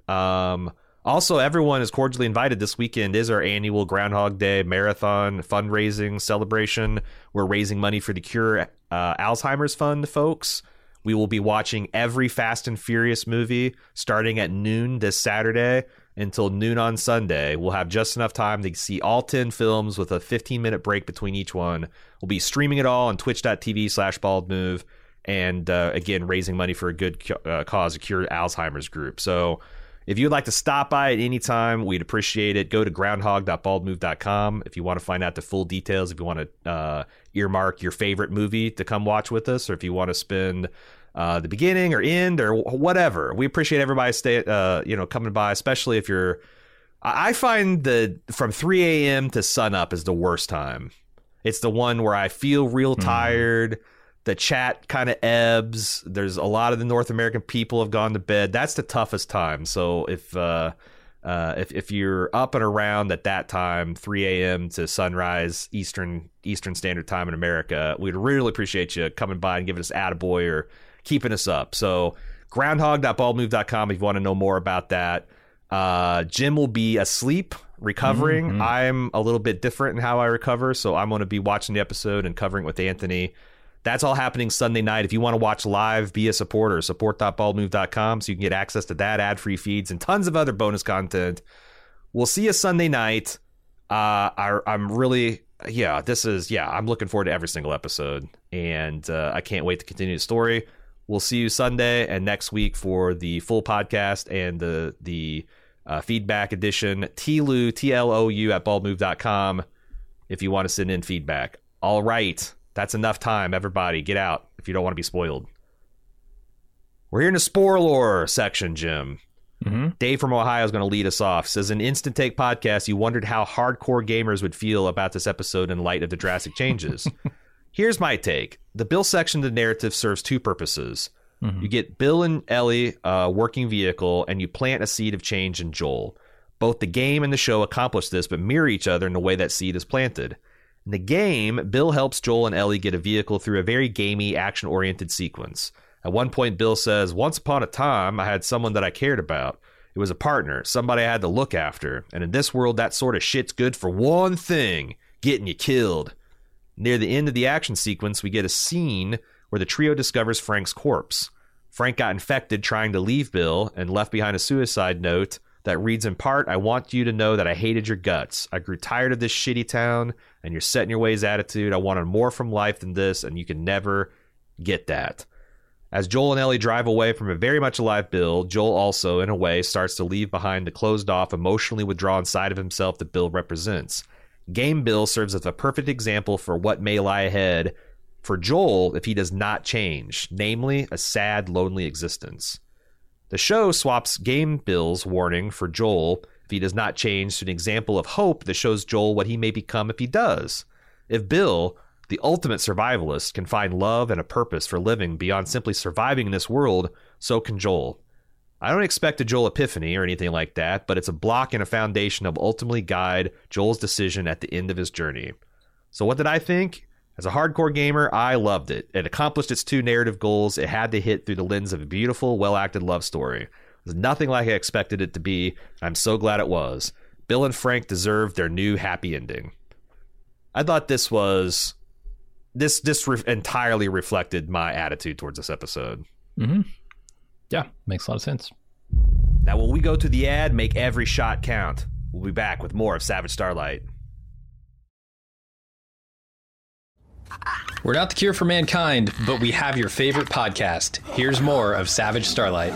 Speaker 2: Also, everyone is cordially invited. This weekend is our annual Groundhog Day marathon fundraising celebration. We're raising money for the Cure Alzheimer's Fund, folks. We will be watching every Fast and Furious movie starting at noon this Saturday until noon on Sunday. We'll have just enough time to see all 10 films with a 15-minute break between each one. We'll be streaming it all on twitch.tv/baldmove. And again, raising money for a good cause, a Cure Alzheimer's group. So if you'd like to stop by at any time, we'd appreciate it. Go to groundhog.baldmove.com if you want to find out the full details, if you want to earmark your favorite movie to come watch with us, or if you want to spend the beginning or end or whatever. We appreciate everybody coming by, especially if you're. I find that from 3 a.m. to sunup is the worst time. It's the one where I feel real tired. The chat kind of ebbs. There's a lot of the North American people have gone to bed. That's the toughest time. So if you're up and around at that time, 3 a.m. to sunrise Eastern Standard Time in America, we'd really appreciate you coming by and giving us attaboy or keeping us up. So groundhog.baldmove.com if you want to know more about that. Jim will be asleep, recovering. Mm-hmm. I'm a little bit different in how I recover, so I'm going to be watching the episode and covering it with Anthony. That's all happening Sunday night. If you want to watch live, be a supporter. Support.baldmove.com so you can get access to that, ad-free feeds, and tons of other bonus content. We'll see you Sunday night. I'm really, I'm looking forward to every single episode, and I can't wait to continue the story. We'll see you Sunday and next week for the full podcast and the feedback edition. TLOU, TLOU at baldmove.com if you want to send in feedback. All right. That's enough time. Everybody, get out if you don't want to be spoiled. We're here in the spoiler section, Jim. Mm-hmm. Dave from Ohio is going to lead us off. Says, in Instant Take podcast, you wondered how hardcore gamers would feel about this episode in light of the drastic changes. Here's my take. The Bill section of the narrative serves two purposes. Mm-hmm. You get Bill and Ellie working vehicle, and you plant a seed of change in Joel. Both the game and the show accomplish this, but mirror each other in the way that seed is planted. In the game, Bill helps Joel and Ellie get a vehicle through a very gamey, action-oriented sequence. At one point, Bill says, once upon a time, I had someone that I cared about. It was a partner, somebody I had to look after. And in this world, that sort of shit's good for one thing, getting you killed. Near the end of the action sequence, we get a scene where the trio discovers Frank's corpse. Frank got infected trying to leave Bill and left behind a suicide note that reads in part, I want you to know that I hated your guts. I grew tired of this shitty town and your set in your ways attitude. I wanted more from life than this, and you can never get that. As Joel and Ellie drive away from a very much alive Bill, Joel also, in a way, starts to leave behind the closed-off, emotionally withdrawn side of himself that Bill represents. Game Bill serves as a perfect example for what may lie ahead for Joel if he does not change, namely a sad, lonely existence. The show swaps Game Bill's warning for Joel if he does not change to an example of hope that shows Joel what he may become if he does. If Bill, the ultimate survivalist, can find love and a purpose for living beyond simply surviving in this world, so can Joel. I don't expect a Joel epiphany or anything like that, but it's a block and a foundation that will ultimately guide Joel's decision at the end of his journey. So what did I think? As a hardcore gamer, I loved it. It accomplished its two narrative goals it had to hit through the lens of a beautiful, well-acted love story. It was nothing like I expected it to be. I'm so glad it was. Bill and Frank deserved their new happy ending. I thought this entirely reflected my attitude towards this episode.
Speaker 1: Mm-hmm. Yeah, makes a lot of sense.
Speaker 2: Now, when we go to the ad, make every shot count. We'll be back with more of Savage Starlight.
Speaker 1: We're not the cure for mankind, but we have your favorite podcast. Here's more of Savage Starlight.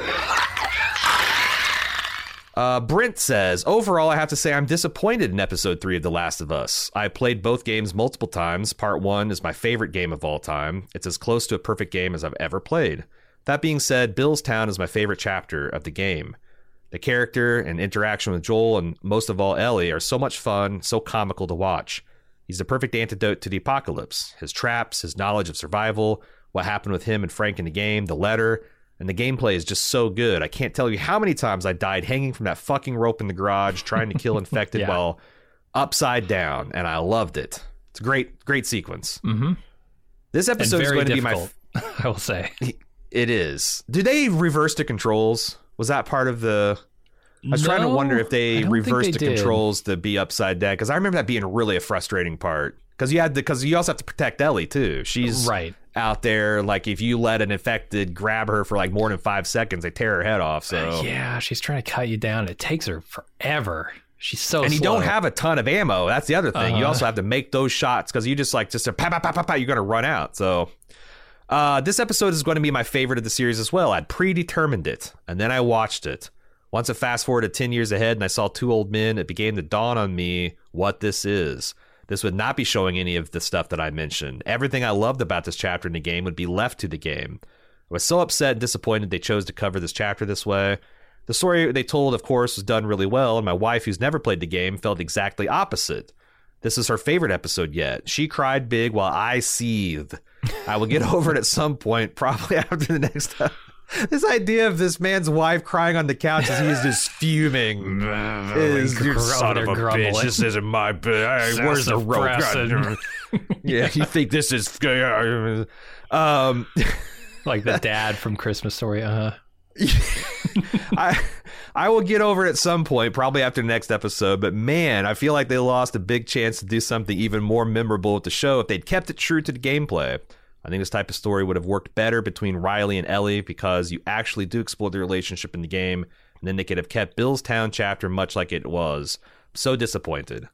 Speaker 2: Brent says, overall, I have to say I'm disappointed in episode 3 of The Last of Us. I played both games multiple times. Part 1 is my favorite game of all time. It's as close to a perfect game as I've ever played. That being said, Bill's Town is my favorite chapter of the game. The character and interaction with Joel and most of all Ellie are so much fun, so comical to watch. He's the perfect antidote to the apocalypse. His traps, his knowledge of survival, what happened with him and Frank in the game, the letter, and the gameplay is just so good. I can't tell you how many times I died hanging from that fucking rope in the garage trying to kill infected while upside down, and I loved it. It's a great sequence.
Speaker 1: Mm-hmm.
Speaker 2: This episode is going to be my...
Speaker 1: I will say.
Speaker 2: It is. Do they reverse the controls? Was that part of the... I was trying to wonder if they reversed the controls to be upside down, because I remember that being really a frustrating part. Because you also have to protect Ellie too. She's out there. Like if you let an infected grab her for like more than 5 seconds, they tear her head off. So
Speaker 1: yeah, she's trying to cut you down. It takes her forever. She's so
Speaker 2: and
Speaker 1: slow.
Speaker 2: You don't have a ton of ammo. That's the other thing. You also have to make those shots because you just a pa pa pa pa pa. You're gonna run out. So this episode is going to be my favorite of the series as well. I'd predetermined it, and then I watched it. Once I fast forwarded 10 years ahead and I saw two old men, it began to dawn on me what this is. This would not be showing any of the stuff that I mentioned. Everything I loved about this chapter in the game would be left to the game. I was so upset and disappointed they chose to cover this chapter this way. The story they told, of course, was done really well, and my wife, who's never played the game, felt exactly opposite. This is her favorite episode yet. She cried big while I seethed. I will get over it at some point, probably after the next time. This idea of this man's wife crying on the couch as he is just fuming is you son of a bitch. This isn't my bed. Where's the rope? Yeah, you think this is
Speaker 1: Like the dad from Christmas Story.
Speaker 2: I will get over it at some point, probably after the next episode. But man, I feel like they lost a big chance to do something even more memorable with the show if they'd kept it true to the gameplay. I think this type of story would have worked better between Riley and Ellie because you actually do explore the relationship in the game, and then they could have kept Bill's Town chapter much like it was. So disappointed.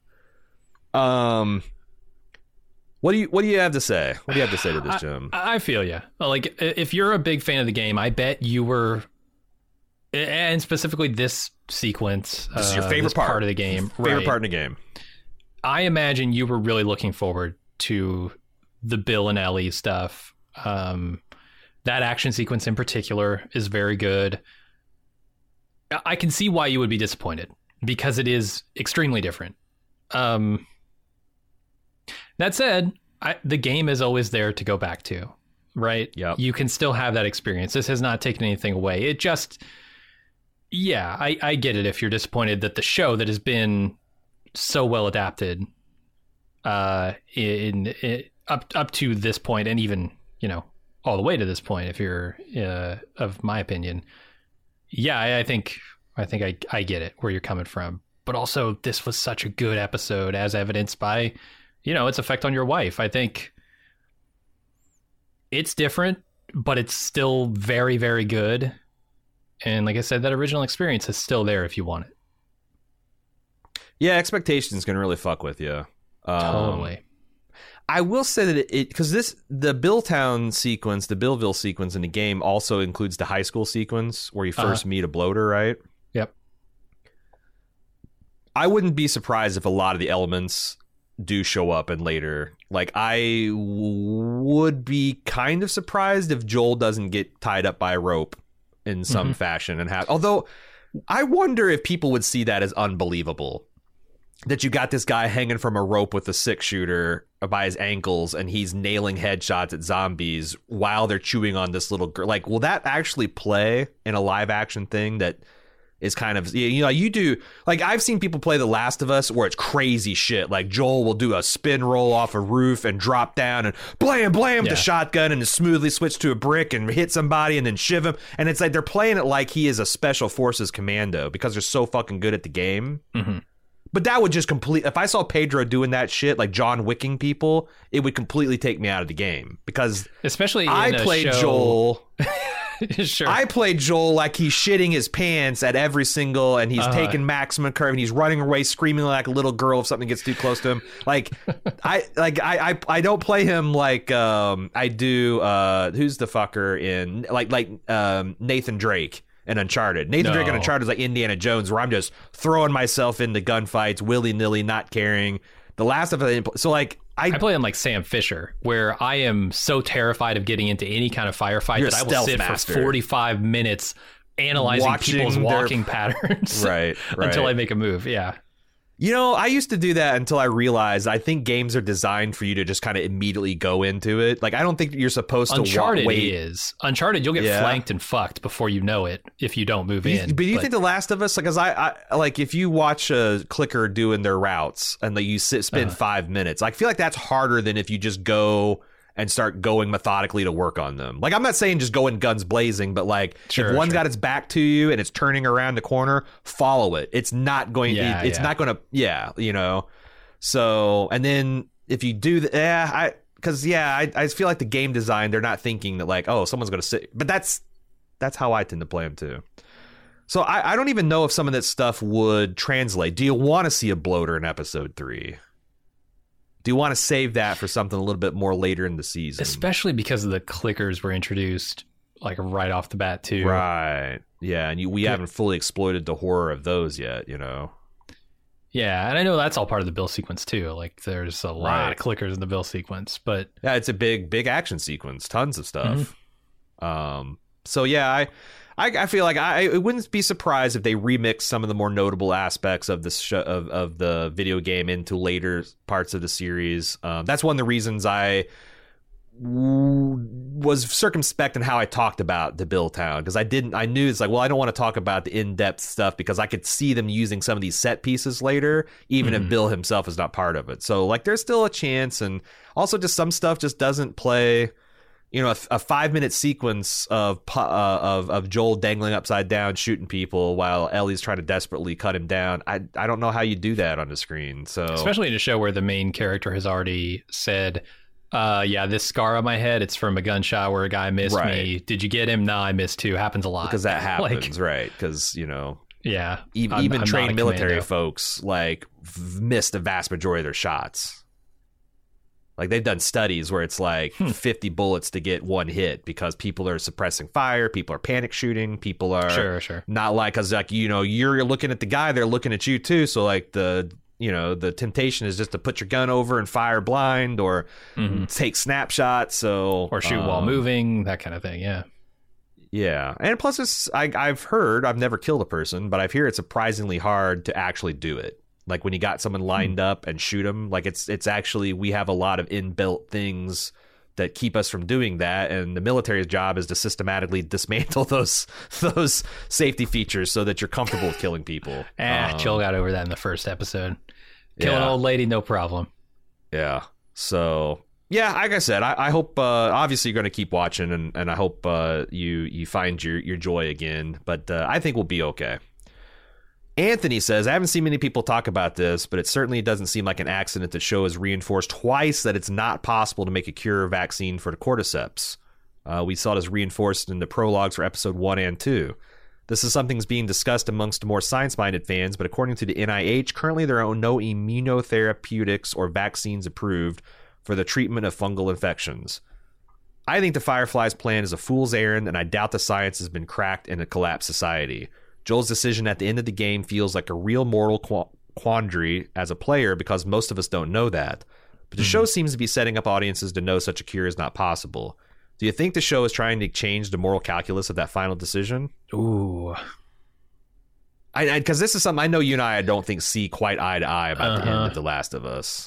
Speaker 2: What do you have to say? What do you have to say to this, Jim?
Speaker 1: I feel you. Like, if you're a big fan of the game, I bet you were, and specifically this sequence.
Speaker 2: This is your favorite part
Speaker 1: of the game.
Speaker 2: Favorite part in the game.
Speaker 1: I imagine you were really looking forward to the Bill and Ellie stuff. That action sequence in particular is very good. I can see why you would be disappointed because it is extremely different. That said, the game is always there to go back to, right?
Speaker 2: Yep.
Speaker 1: You can still have that experience. This has not taken anything away. It just, yeah, I get it if you're disappointed that the show that has been so well adapted up to this point, and even, all the way to this point, if you're of my opinion, yeah, I think I get it where you're coming from. But also, this was such a good episode, as evidenced by, its effect on your wife. I think it's different, but it's still very, very good. And like I said, that original experience is still there if you want it.
Speaker 2: Yeah, expectations can really fuck with you.
Speaker 1: Totally.
Speaker 2: I will say that because the Billtown sequence, the Billville sequence in the game also includes the high school sequence where you first meet a bloater, right?
Speaker 1: Yep.
Speaker 2: I wouldn't be surprised if a lot of the elements do show up in later. Like, I would be kind of surprised if Joel doesn't get tied up by a rope in some fashion and have. Although, I wonder if people would see that as unbelievable. That you got this guy hanging from a rope with a 6-shooter by his ankles and he's nailing headshots at zombies while they're chewing on this little girl. Like, will that actually play in a live action thing that is kind of, you do, like, I've seen people play The Last of Us where it's crazy shit. Like, Joel will do a spin roll off a roof and drop down and blam the shotgun and smoothly switch to a brick and hit somebody and then shiv him. And it's like they're playing it like he is a special forces commando because they're so fucking good at the game. Mm-hmm. But that would just if I saw Pedro doing that shit, like John Wicking people, it would completely take me out of the game because
Speaker 1: especially
Speaker 2: I played Joel.
Speaker 1: Sure.
Speaker 2: I played Joel like he's shitting his pants at every single, and he's taking maximum curve, and he's running away screaming like a little girl if something gets too close to him. Like, I don't play him like I do. Who's the fucker in like Nathan Drake in Uncharted? Nathan Drake in Uncharted is like Indiana Jones, where I'm just throwing myself into gunfights willy nilly, not caring. The Last of Us, so like. I play
Speaker 1: him like Sam Fisher, where I am so terrified of getting into any kind of firefight that I will sit for 45 minutes analyzing people's walking patterns
Speaker 2: right.
Speaker 1: until I make a move. Yeah.
Speaker 2: I used to do that until I realized I think games are designed for you to just kind of immediately go into it. Like, I don't think you're supposed to wait.
Speaker 1: Uncharted, you'll get flanked and fucked before you know it if you don't move in.
Speaker 2: But do you think The Last of Us, because I like, if you watch a clicker doing their routes and you spend 5 minutes, I feel like that's harder than if you just go and start going methodically to work on them. Like, I'm not saying just go in guns blazing, but like, if one's got its back to you and it's turning around the corner, follow it. It's not going not going to, So, and then if you do I feel like the game design, they're not thinking that like, oh, someone's going to sit, but that's how I tend to play them too. So I don't even know if some of that stuff would translate. Do you want to see a bloater in episode 3? Do you want to save that for something a little bit more later in the season?
Speaker 1: Especially because of the clickers were introduced like right off the bat too.
Speaker 2: Right. Yeah, and we haven't fully exploited the horror of those yet,
Speaker 1: Yeah, and I know that's all part of the Bill sequence too. Like, there's a lot of clickers in the Bill sequence, but
Speaker 2: yeah, it's a big action sequence, tons of stuff. So yeah, I feel like I wouldn't be surprised if they remix some of the more notable aspects of the of the video game into later parts of the series. That's one of the reasons I was circumspect in how I talked about the Billtown, because I knew it's like, well, I don't want to talk about the in-depth stuff because I could see them using some of these set pieces later, even if Bill himself is not part of it. So like, there's still a chance, and also just some stuff just doesn't play. you know, a 5-minute sequence of Joel dangling upside down, shooting people while Ellie's trying to desperately cut him down. I don't know how you do that on the screen. So
Speaker 1: especially in a show where the main character has already said, yeah, this scar on my head, it's from a gunshot where a guy missed me. Did you get him? No, I missed too. Happens a lot.
Speaker 2: Because that happens, right? Because, you know,
Speaker 1: yeah,
Speaker 2: even trained military folks like missed the vast majority of their shots. Like they've done studies where it's like 50 bullets to get one hit because people are suppressing fire, people are panic shooting, people are
Speaker 1: sure.
Speaker 2: Not like, because like, you know, you're looking at the guy, they're looking at you too. So like the temptation is just to put your gun over and fire blind or take snapshots. So
Speaker 1: or shoot while moving, that kind of thing. Yeah.
Speaker 2: Yeah. And plus I've heard, I've never killed a person, but I've heard it's surprisingly hard to actually do it. Like when you got someone lined up and shoot them, like it's actually, we have a lot of inbuilt things that keep us from doing that. And the military's job is to systematically dismantle those safety features so that you're comfortable with killing people.
Speaker 1: Joel got over that in the first episode. Kill an old lady, no problem.
Speaker 2: Yeah. So yeah, like I said, I hope obviously you're going to keep watching and I hope you find your joy again. But I think we'll be okay. Anthony says, I haven't seen many people talk about this, but it certainly doesn't seem like an accident. The show has reinforced twice that it's not possible to make a cure or vaccine for the cordyceps. We saw it as reinforced in the prologues for episode 1 and 2. This is something that's being discussed amongst more science-minded fans, but according to the NIH, currently there are no immunotherapeutics or vaccines approved for the treatment of fungal infections. I think the Firefly's plan is a fool's errand, and I doubt the science has been cracked in a collapsed society. Joel's decision at the end of the game feels like a real moral quandary as a player because most of us don't know that. But the show seems to be setting up audiences to know such a cure is not possible. Do you think the show is trying to change the moral calculus of that final decision?
Speaker 1: Ooh.
Speaker 2: Because this is something I know you and I don't think see quite eye to eye about the end of The Last of Us.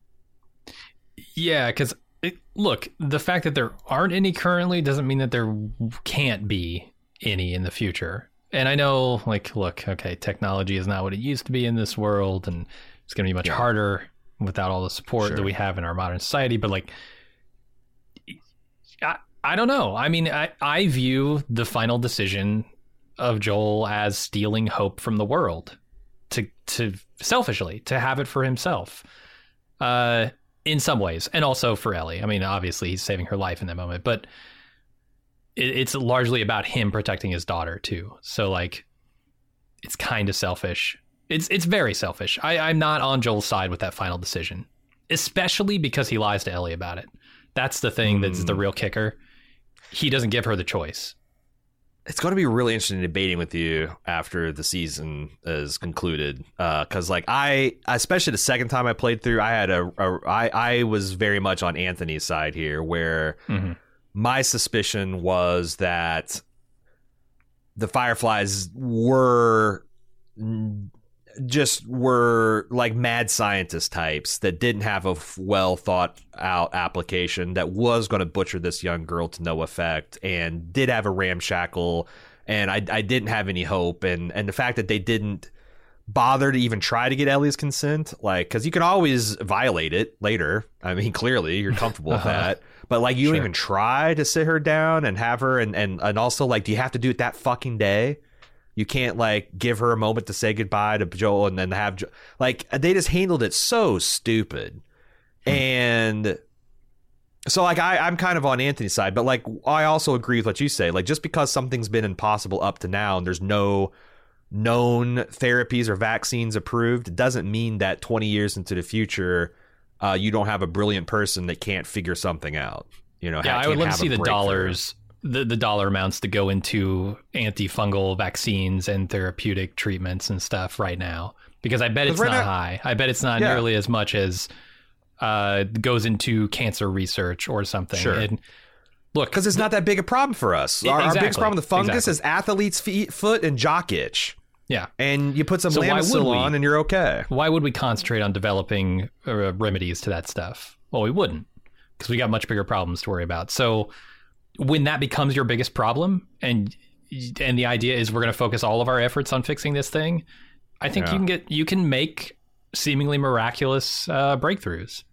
Speaker 1: Yeah, because look, the fact that there aren't any currently doesn't mean that there can't be any in the future. And I know, like, look, okay, technology is not what it used to be in this world, and it's going to be much harder without all the support that we have in our modern society. But, like, I don't know. I mean, I view the final decision of Joel as stealing hope from the world to selfishly, to have it for himself in some ways, and also for Ellie. I mean, obviously, he's saving her life in that moment, but it's largely about him protecting his daughter too. So like, it's kind of selfish. It's very selfish. I'm not on Joel's side with that final decision, especially because he lies to Ellie about it. That's the thing that's the real kicker. He doesn't give her the choice.
Speaker 2: It's going to be really interesting debating with you after the season is concluded. Cause like especially the second time I played through, I was very much on Anthony's side here where my suspicion was that the Fireflies were like mad scientist types that didn't have a well thought out application that was going to butcher this young girl to no effect and did have a ramshackle. And I didn't have any hope. And the fact that they didn't bother to even try to get Ellie's consent, like, because you can always violate it later. I mean, clearly you're comfortable with that. But like, you don't even try to sit her down and have her, and also like, do you have to do it that fucking day? You can't like give her a moment to say goodbye to Joel and then have like, they just handled it so stupid. And so like, I'm kind of on Anthony's side, but like, I also agree with what you say. Like, just because something's been impossible up to now and there's no known therapies or vaccines approved, it doesn't mean that 20 years into the future, you don't have a brilliant person that can't figure something out. You know,
Speaker 1: I would love to see the dollars, the dollar amounts to go into antifungal vaccines and therapeutic treatments and stuff right now, because I bet it's not high. I bet it's not nearly as much as goes into cancer research or something.
Speaker 2: Sure.
Speaker 1: And look,
Speaker 2: because it's not that big a problem for us. Our biggest problem with fungus is athlete's foot and jock itch.
Speaker 1: Yeah.
Speaker 2: And you put some Lamisil on and you're okay.
Speaker 1: Why would we concentrate on developing remedies to that stuff? Well, we wouldn't, because we got much bigger problems to worry about. So when that becomes your biggest problem and the idea is we're going to focus all of our efforts on fixing this thing, I think you can make seemingly miraculous breakthroughs.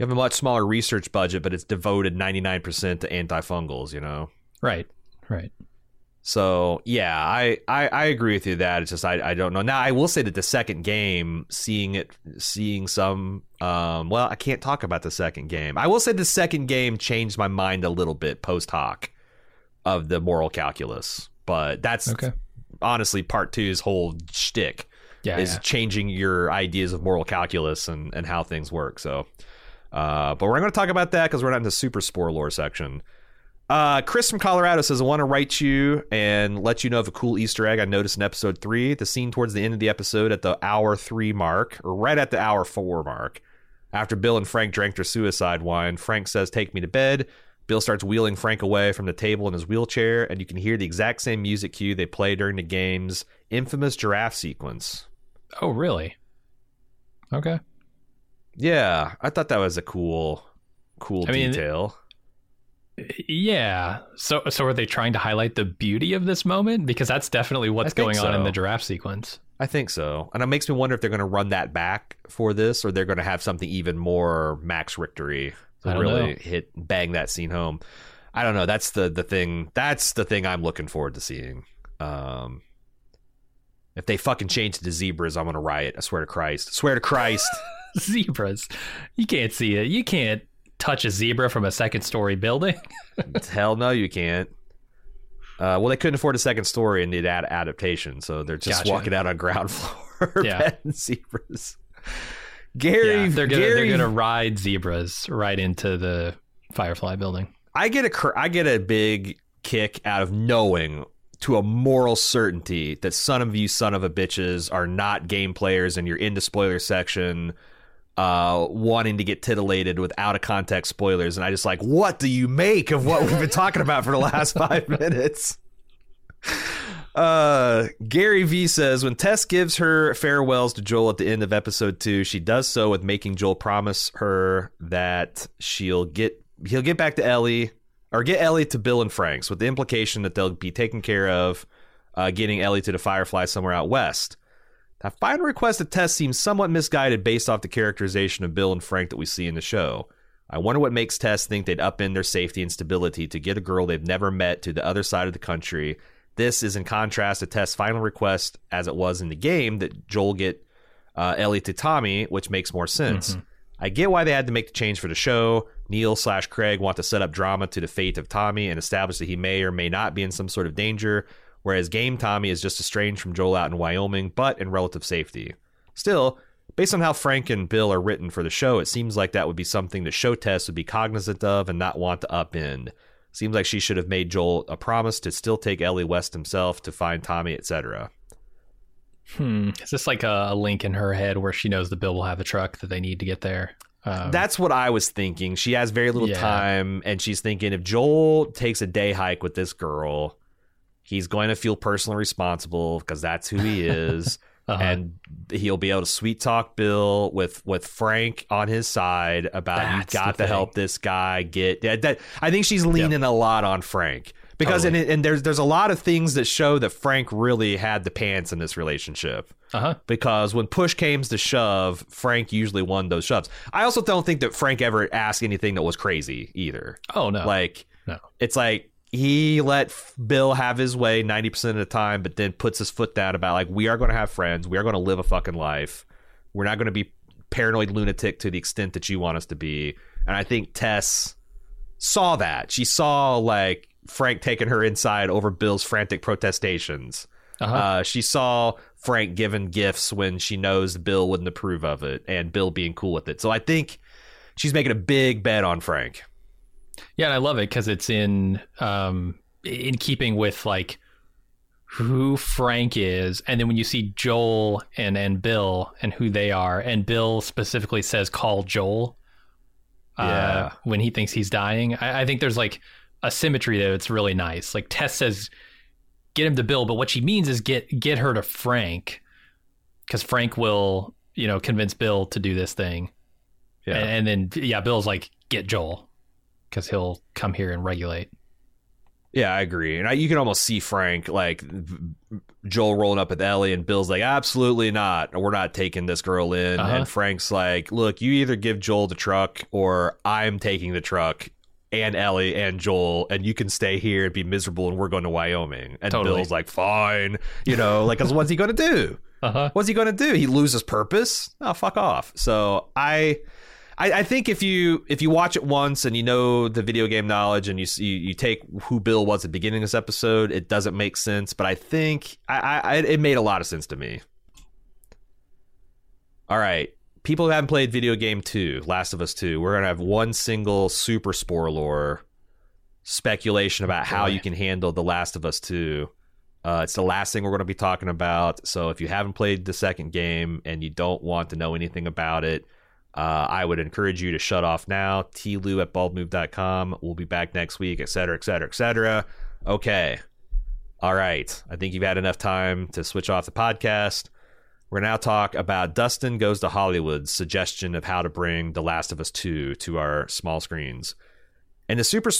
Speaker 2: You have a much smaller research budget, but it's devoted 99% to antifungals, you know?
Speaker 1: Right.
Speaker 2: So, yeah, I agree with you that it's just, I don't know. Now, I will say that the second game, seeing some, well, I can't talk about the second game. I will say the second game changed my mind a little bit post hoc of the moral calculus. But that's honestly part 2's whole shtick is changing your ideas of moral calculus and how things work. So, but we're not going to talk about that because we're not in the super spore lore section. Chris from Colorado says, I want to write you and let you know of a cool Easter egg I noticed in episode 3. The scene towards the end of the episode at the hour 3 mark, or right at the hour 4 mark. After Bill and Frank drank their suicide wine, Frank says, take me to bed. Bill starts wheeling Frank away from the table in his wheelchair, and you can hear the exact same music cue they play during the game's infamous giraffe sequence.
Speaker 1: Oh, really? Okay.
Speaker 2: Yeah, I thought that was a cool detail.
Speaker 1: Yeah. So are they trying to highlight the beauty of this moment? Because that's definitely what's going on in the giraffe sequence.
Speaker 2: I think so. And it makes me wonder if they're going to run that back for this, or they're going to have something even more Max Richter-y to really bang that scene home. I don't know. That's the thing. That's the thing I'm looking forward to seeing. If they fucking change it to zebras, I'm going to riot. I swear to Christ.
Speaker 1: Zebras. You can't see it. You can't touch a zebra from a second story building.
Speaker 2: Hell no, you can't. Well, they couldn't afford a second story and need adaptation, so they're just walking out on ground floor petting zebras. Gary,
Speaker 1: they're gonna ride zebras right into the Firefly building.
Speaker 2: I get a big kick out of knowing to a moral certainty that some of you son of a bitches are not game players and you're in the spoiler section wanting to get titillated with out of context spoilers, and I just like, what do you make of what we've been talking about for the last 5 minutes? Gary V says, when Tess gives her farewells to Joel at the end of episode 2, she does so with making Joel promise her that he'll get back to Ellie, or get Ellie to Bill and Frank's, with the implication that they'll be taken care of getting Ellie to the Firefly somewhere out west. That final request of Tess seems somewhat misguided based off the characterization of Bill and Frank that we see in the show. I wonder what makes Tess think they'd upend their safety and stability to get a girl they've never met to the other side of the country. This is in contrast to Tess' final request, as it was in the game, that Joel get Ellie to Tommy, which makes more sense. Mm-hmm. I get why they had to make the change for the show. Neil/Craig want to set up drama to the fate of Tommy and establish that he may or may not be in some sort of danger, whereas game Tommy is just estranged from Joel out in Wyoming, but in relative safety. Still, based on how Frank and Bill are written for the show, it seems like that would be something the show Tess would be cognizant of and not want to upend. Seems like she should have made Joel a promise to still take Ellie west himself to find Tommy, etc.
Speaker 1: Is this like a link in her head where she knows that Bill will have a truck that they need to get there?
Speaker 2: That's what I was thinking. She has very little time, and she's thinking if Joel takes a day hike with this girl, he's going to feel personally responsible because that's who he is. And he'll be able to sweet talk Bill with Frank on his side about you've got to help this guy get that. I think she's leaning a lot on Frank because and there's a lot of things that show that Frank really had the pants in this relationship. Because when push came to shove, Frank usually won those shoves. I also don't think that Frank ever asked anything that was crazy either.
Speaker 1: Oh no,
Speaker 2: no. It's like he let Bill have his way 90% of the time, but then puts his foot down about like, we are going to have friends. We are going to live a fucking life. We're not going to be paranoid lunatic to the extent that you want us to be. And I think Tess saw that. She saw like Frank taking her inside over Bill's frantic protestations. She saw Frank giving gifts when she knows Bill wouldn't approve of it and Bill being cool with it. So I think she's making a big bet on Frank.
Speaker 1: Yeah, and I love it because it's in keeping with like who Frank is, and then when you see Joel and Bill and who they are, and Bill specifically says call Joel when he thinks he's dying. I think there's like a symmetry there that's really nice. Like Tess says, get him to Bill, but what she means is get her to Frank, because Frank will convince Bill to do this thing. Yeah, and then Bill's like get Joel, because he'll come here and regulate.
Speaker 2: Yeah, I agree. And you can almost see Frank, like, Joel rolling up with Ellie, and Bill's like, absolutely not. We're not taking this girl in. And Frank's like, look, you either give Joel the truck or I'm taking the truck and Ellie and Joel, and you can stay here and be miserable, and we're going to Wyoming. And Bill's like, fine. You know, like, 'cause what's he going to do? What's he going to do? He loses purpose? Oh, fuck off. So I think if you watch it once and you know the video game knowledge and you take who Bill was at the beginning of this episode, it doesn't make sense. But I think it made a lot of sense to me. All right. People who haven't played video game 2, Last of Us 2, we're going to have one single super spoiler speculation about how you can handle The Last of Us 2. It's the last thing we're going to be talking about. So if you haven't played the second game and you don't want to know anything about it, I would encourage you to shut off now. tlu@baldmove.com. We'll be back next week, etc., etc., etc. Okay. All right. I think you've had enough time to switch off the podcast. We're going to now talk about Dustin Goes to Hollywood's suggestion of how to bring The Last of Us 2 to our small screens. In the super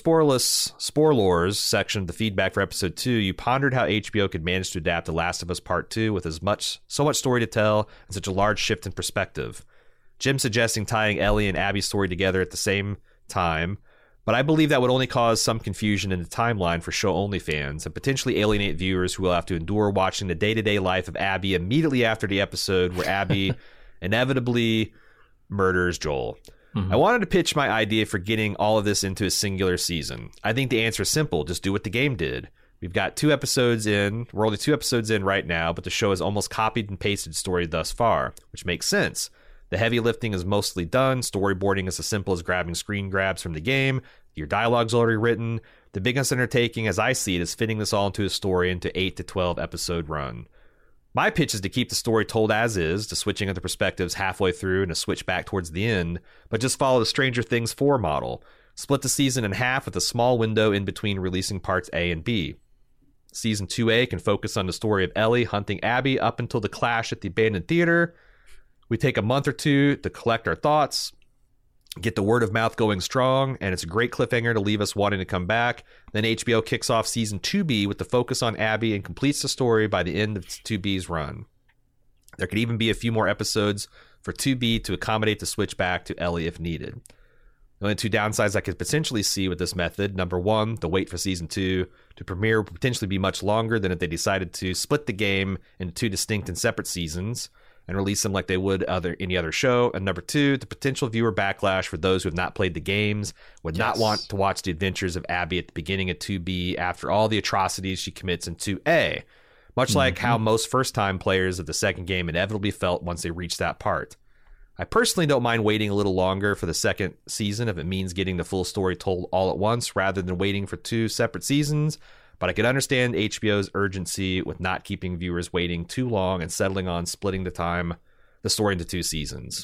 Speaker 2: spoilers section of the feedback for episode 2, you pondered how HBO could manage to adapt The Last of Us Part 2 with so much story to tell and such a large shift in perspective. Jim suggesting tying Ellie and Abby's story together at the same time, but I believe that would only cause some confusion in the timeline for show-only fans and potentially alienate viewers who will have to endure watching the day-to-day life of Abby immediately after the episode where Abby inevitably murders Joel. I wanted to pitch my idea for getting all of this into a singular season. I think the answer is simple. Just do what the game did. We've got 2 episodes in. We're only 2 episodes in right now, but the show has almost copied and pasted story thus far, which makes sense. The heavy lifting is mostly done. Storyboarding is as simple as grabbing screen grabs from the game. Your dialogue's already written. The biggest undertaking, as I see it, is fitting this all into a story into 8 to 12 episode run. My pitch is to keep the story told as is, to switching of the perspectives halfway through and to switch back towards the end, but just follow the Stranger Things 4 model. Split the season in half with a small window in between releasing parts A and B. Season 2A can focus on the story of Ellie hunting Abby up until the clash at the abandoned theater. We take a month or 2 to collect our thoughts, get the word of mouth going strong, and it's a great cliffhanger to leave us wanting to come back. Then HBO kicks off season 2B with the focus on Abby and completes the story by the end of 2B's run. There could even be a few more episodes for 2B to accommodate the switch back to Ellie if needed. The only 2 downsides I could potentially see with this method: number 1, the wait for season 2 to premiere would potentially be much longer than if they decided to split the game into 2 distinct and separate seasons and release them like they would any other show. And number 2, the potential viewer backlash for those who have not played the games, would not want to watch the adventures of Abby at the beginning of 2B after all the atrocities she commits in 2A, much like how most first-time players of the second game inevitably felt once they reached that part. I personally don't mind waiting a little longer for the second season if it means getting the full story told all at once rather than waiting for 2 separate seasons, but I could understand HBO's urgency with not keeping viewers waiting too long and settling on splitting the story into 2 seasons.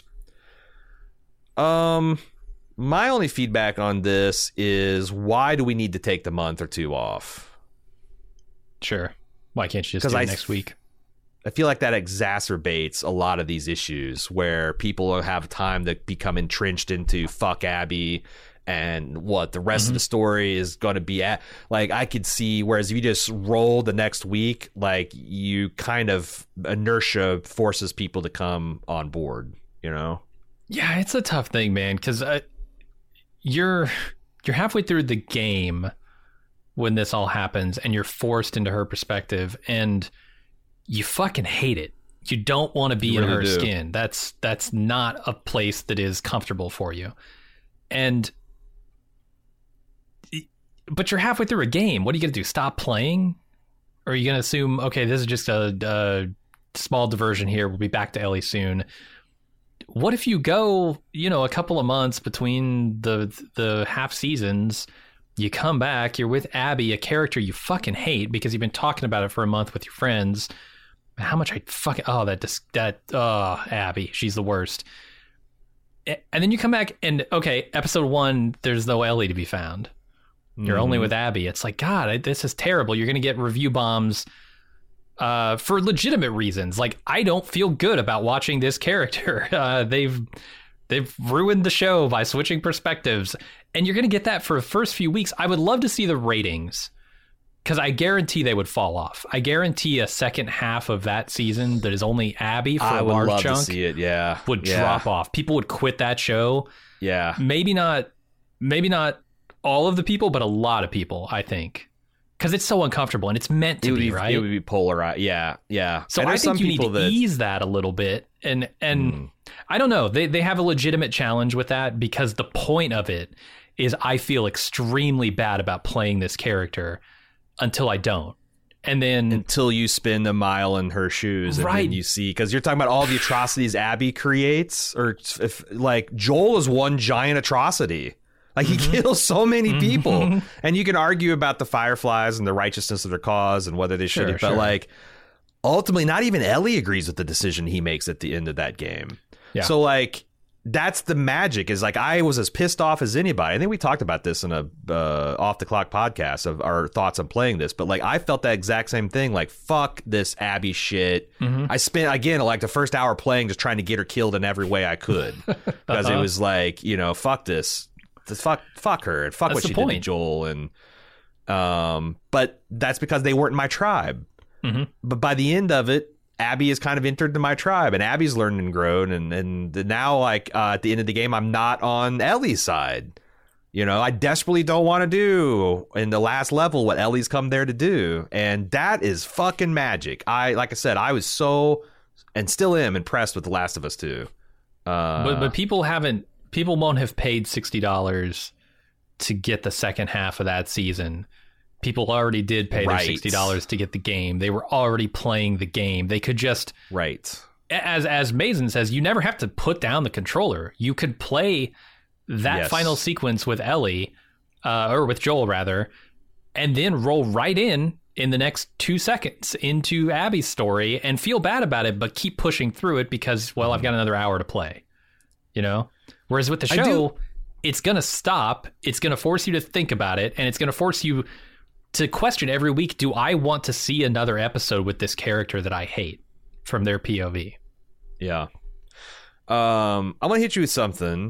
Speaker 2: My only feedback on this is, why do we need to take the month or 2 off?
Speaker 1: Sure. Why can't you just do it next week?
Speaker 2: I feel like that exacerbates a lot of these issues where people have time to become entrenched into fuck Abby and what the rest of the story is going to be at. Like, I could see, whereas if you just roll the next week, like, you kind of, inertia forces people to come on board, you know?
Speaker 1: Yeah, it's a tough thing, man, because you're halfway through the game when this all happens, and you're forced into her perspective, and you fucking hate it. You don't want to be in her skin. That's not a place that is comfortable for you. But you're halfway through a game. What are you going to do? Stop playing? Or are you going to assume, okay, this is just a small diversion here. We'll be back to Ellie soon. What if you go, a couple of months between the half seasons, you come back, you're with Abby, a character you fucking hate because you've been talking about it for a month with your friends. How much I fucking, Abby, she's the worst. And then you come back and, okay, episode 1, there's no Ellie to be found. You're only with Abby. It's like, God, this is terrible. You're going to get review bombs for legitimate reasons. Like, I don't feel good about watching this character. They've ruined the show by switching perspectives. And you're going to get that for the first few weeks. I would love to see the ratings because I guarantee they would fall off. I guarantee a second half of that season that is only Abby for a large
Speaker 2: love
Speaker 1: chunk
Speaker 2: to see it. Yeah,
Speaker 1: would drop off. People would quit that show.
Speaker 2: Yeah,
Speaker 1: maybe not all of the people, but a lot of people, I think, because it's so uncomfortable and it's meant to be, right?
Speaker 2: It would be polarized. Yeah.
Speaker 1: So I think you need to ease that a little bit, and I don't know. They have a legitimate challenge with that because the point of it is I feel extremely bad about playing this character until I don't. And then
Speaker 2: until you spend a mile in her shoes, and then you see, because you're talking about all the atrocities Abby creates, or if like Joel is one giant atrocity. Like he kills so many people, and you can argue about the Fireflies and the righteousness of their cause and whether they should have, but like ultimately not even Ellie agrees with the decision he makes at the end of that game. Yeah. So like that's the magic, is like I was as pissed off as anybody. I think we talked about this in a Off the Clock podcast of our thoughts on playing this, but like I felt that exact same thing. Like fuck this Abby shit. I spent again like the first hour playing just trying to get her killed in every way I could because it was like, you know, fuck this. Fuck her and fuck what she did to Joel, and but that's because they weren't in my tribe. But by the end of it, Abby has kind of entered into my tribe, and Abby's learned and grown, and now like at the end of the game, I'm not on Ellie's side. You know, I desperately don't want to do in the last level what Ellie's come there to do, and that is fucking magic. Like I said, I was so and still am impressed with The Last of Us 2.
Speaker 1: But people won't have paid $60 to get the second half of that season. People already did pay their $60 to get the game. They were already playing the game. They could just as Mason says, you never have to put down the controller. You could play that final sequence with Ellie, or with Joel rather, and then roll right in the next 2 seconds into Abby's story and feel bad about it, but keep pushing through it because, well, I've got another hour to play. You know? Whereas with the show, it's going to stop, it's going to force you to think about it, and it's going to force you to question every week, do I want to see another episode with this character that I hate from their POV?
Speaker 2: Yeah. I'm going to hit you with something.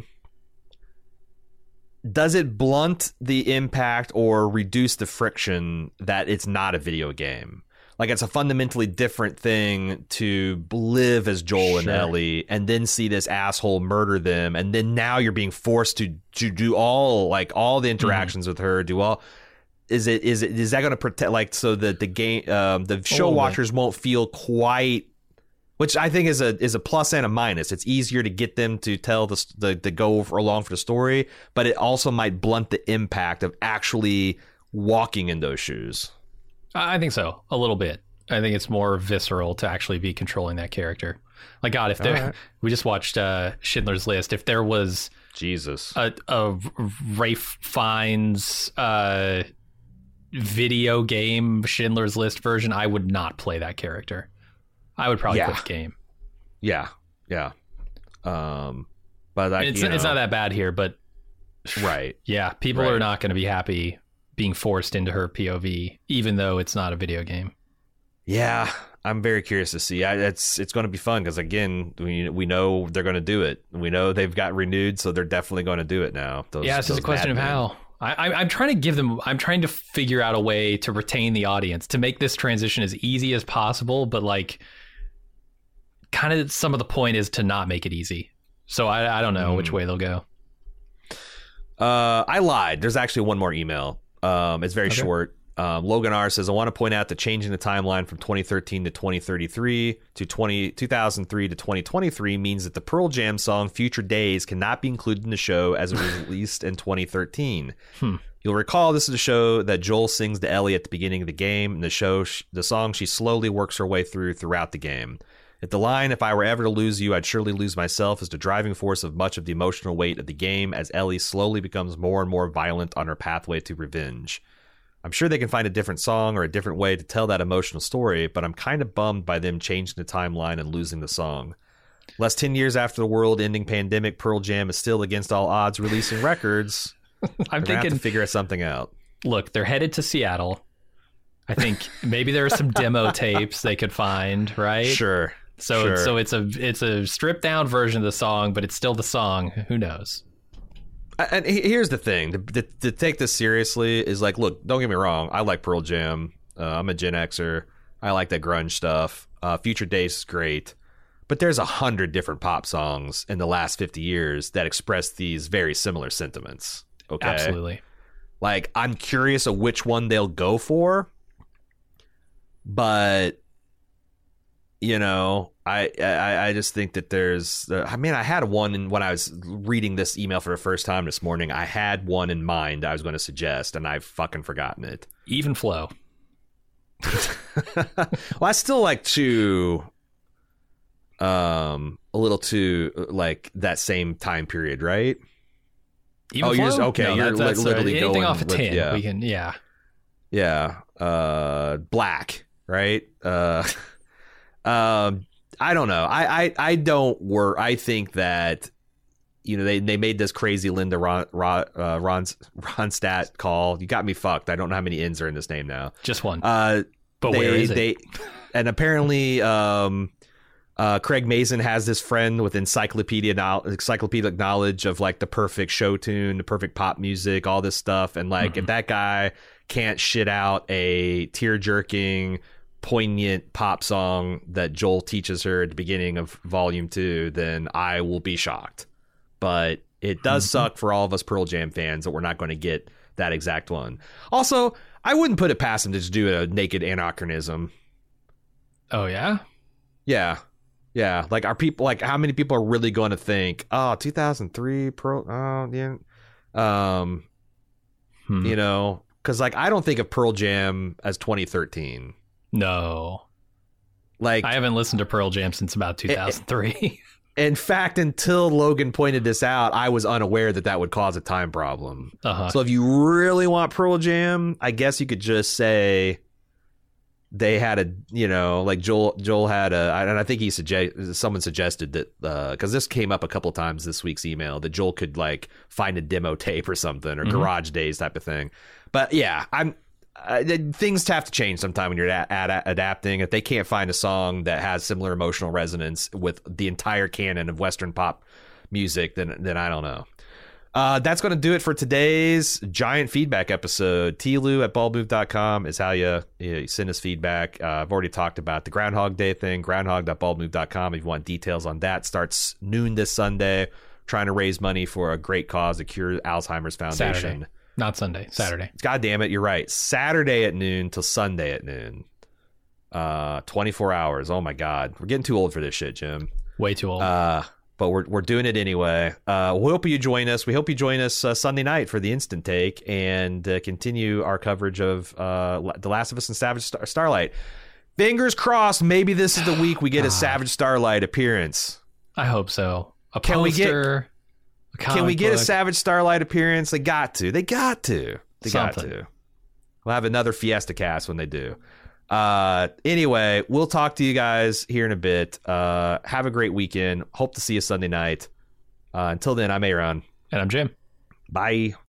Speaker 2: Does it blunt the impact or reduce the friction that it's not a video game? Like, it's a fundamentally different thing to live as Joel and Ellie and then see this asshole murder them. And then now you're being forced to do all the interactions with her, do all. Is that going to protect, like, so that the game, the show watchers won't feel quite, which I think is a plus and a minus. It's easier to get them to tell the go along for the story, but it also might blunt the impact of actually walking in those shoes.
Speaker 1: I think so, a little bit. I think it's more visceral to actually be controlling that character. Like, God, if there, we just watched Schindler's List. If there was a Ralph Fiennes video game Schindler's List version, I would not play that character. I would probably quit the game.
Speaker 2: Yeah. But
Speaker 1: it's not that bad here, but yeah, people are not going to be happy being forced into her POV, even though it's not a video game.
Speaker 2: Yeah, I'm very curious to see. It's going to be fun because, again, we know they're going to do it. We know they've got renewed, so they're definitely going to do it now.
Speaker 1: It's just a question of how. I'm trying to figure out a way to retain the audience, to make this transition as easy as possible, but like, kind of some of the point is to not make it easy. So I don't know which way they'll go.
Speaker 2: I lied. There's actually one more email. It's very short. Logan R says, I want to point out that changing the timeline from 2013 to 2033 to 2003 to 2023 means that the Pearl Jam song Future Days cannot be included in the show as it was released in 2013. You'll recall this is a show that Joel sings to Ellie at the beginning of the game. In the show, the song she slowly works her way throughout the game. If the line, if I were ever to lose you, I'd surely lose myself, is the driving force of much of the emotional weight of the game as Ellie slowly becomes more and more violent on her pathway to revenge. I'm sure they can find a different song or a different way to tell that emotional story, but I'm kind of bummed by them changing the timeline and losing the song. Less 10 years after the world-ending pandemic, Pearl Jam is still against all odds releasing records.
Speaker 1: I'm thinking,
Speaker 2: have to figure something out.
Speaker 1: Look, they're headed to Seattle. I think maybe there are some demo tapes they could find, right?
Speaker 2: Sure.
Speaker 1: So it's a stripped down version of the song, but it's still the song. Who knows?
Speaker 2: And here's the thing: to take this seriously is like, look, don't get me wrong. I like Pearl Jam. I'm a Gen Xer. I like that grunge stuff. Future Days is great, but there's 100 different pop songs in the last 50 years that express these very similar sentiments. Okay,
Speaker 1: Absolutely.
Speaker 2: Like, I'm curious of which one they'll go for, but you know, I just think that there's. I mean, I had one when I was reading this email for the first time this morning. I had one in mind I was going to suggest, and I've fucking forgotten it.
Speaker 1: Even flow.
Speaker 2: Well, I still like to, a little too like that same time period, right?
Speaker 1: Even
Speaker 2: Oh,
Speaker 1: flow?
Speaker 2: you're just, okay.
Speaker 1: No,
Speaker 2: you're
Speaker 1: that's
Speaker 2: literally
Speaker 1: anything
Speaker 2: going
Speaker 1: off a
Speaker 2: with,
Speaker 1: 10.
Speaker 2: yeah.
Speaker 1: We can, yeah.
Speaker 2: Yeah, Black, right? I don't know. I don't work. I think that, you know, they made this crazy Linda Ronstadt call. You got me fucked. I don't know how many N's are in this name now.
Speaker 1: Just one. But where is it?
Speaker 2: And apparently, Craig Mazin has this friend with encyclopedic knowledge of like the perfect show tune, the perfect pop music, all this stuff. And like, if that guy can't shit out a tear-jerking, poignant pop song that Joel teaches her at the beginning of Volume 2, then I will be shocked. But it does suck for all of us Pearl Jam fans that we're not going to get that exact one. Also, I wouldn't put it past them to just do a naked anachronism.
Speaker 1: Oh, yeah?
Speaker 2: Yeah. Yeah. Like, are people, like, how many people are really going to think, oh, 2003 Pearl, oh, yeah. You know, because, like, I don't think of Pearl Jam as 2013.
Speaker 1: No.
Speaker 2: Like,
Speaker 1: I haven't listened to Pearl Jam since about 2003.
Speaker 2: In fact, until Logan pointed this out, I was unaware that that would cause a time problem. So if you really want Pearl Jam, I guess you could just say they had a, you know, like Joel had a, and I think someone suggested that, because this came up a couple times this week's email, that Joel could like find a demo tape or something, or Garage Days type of thing. But yeah, things have to change sometime when you're adapting. If they can't find a song that has similar emotional resonance with the entire canon of Western pop music, then I don't know. That's going to do it for today's giant feedback episode. tlu@baldmove.com is how you send us feedback. I've already talked about the Groundhog Day thing, groundhog.baldmove.com. If you want details on that, starts noon this Sunday, trying to raise money for a great cause, the Cure Alzheimer's Foundation.
Speaker 1: Saturday. Not Sunday. Saturday.
Speaker 2: God damn it, you're right. Saturday at noon till Sunday at noon. 24 hours. Oh my God. We're getting too old for this shit, Jim.
Speaker 1: Way too old.
Speaker 2: But we're doing it anyway. We hope you join us. We hope you join us Sunday night for the Instant Take and continue our coverage of The Last of Us and Savage Starlight. Fingers crossed, maybe this is the week we get a Savage Starlight appearance.
Speaker 1: I hope so. A
Speaker 2: Can we get-
Speaker 1: poster.
Speaker 2: Can we get a
Speaker 1: book.
Speaker 2: Savage Starlight appearance? They got to. They got to. We'll have another Fiesta cast when they do. Anyway, we'll talk to you guys here in a bit. Have a great weekend. Hope to see you Sunday night. Until then, I'm Aaron.
Speaker 1: And I'm Jim.
Speaker 2: Bye.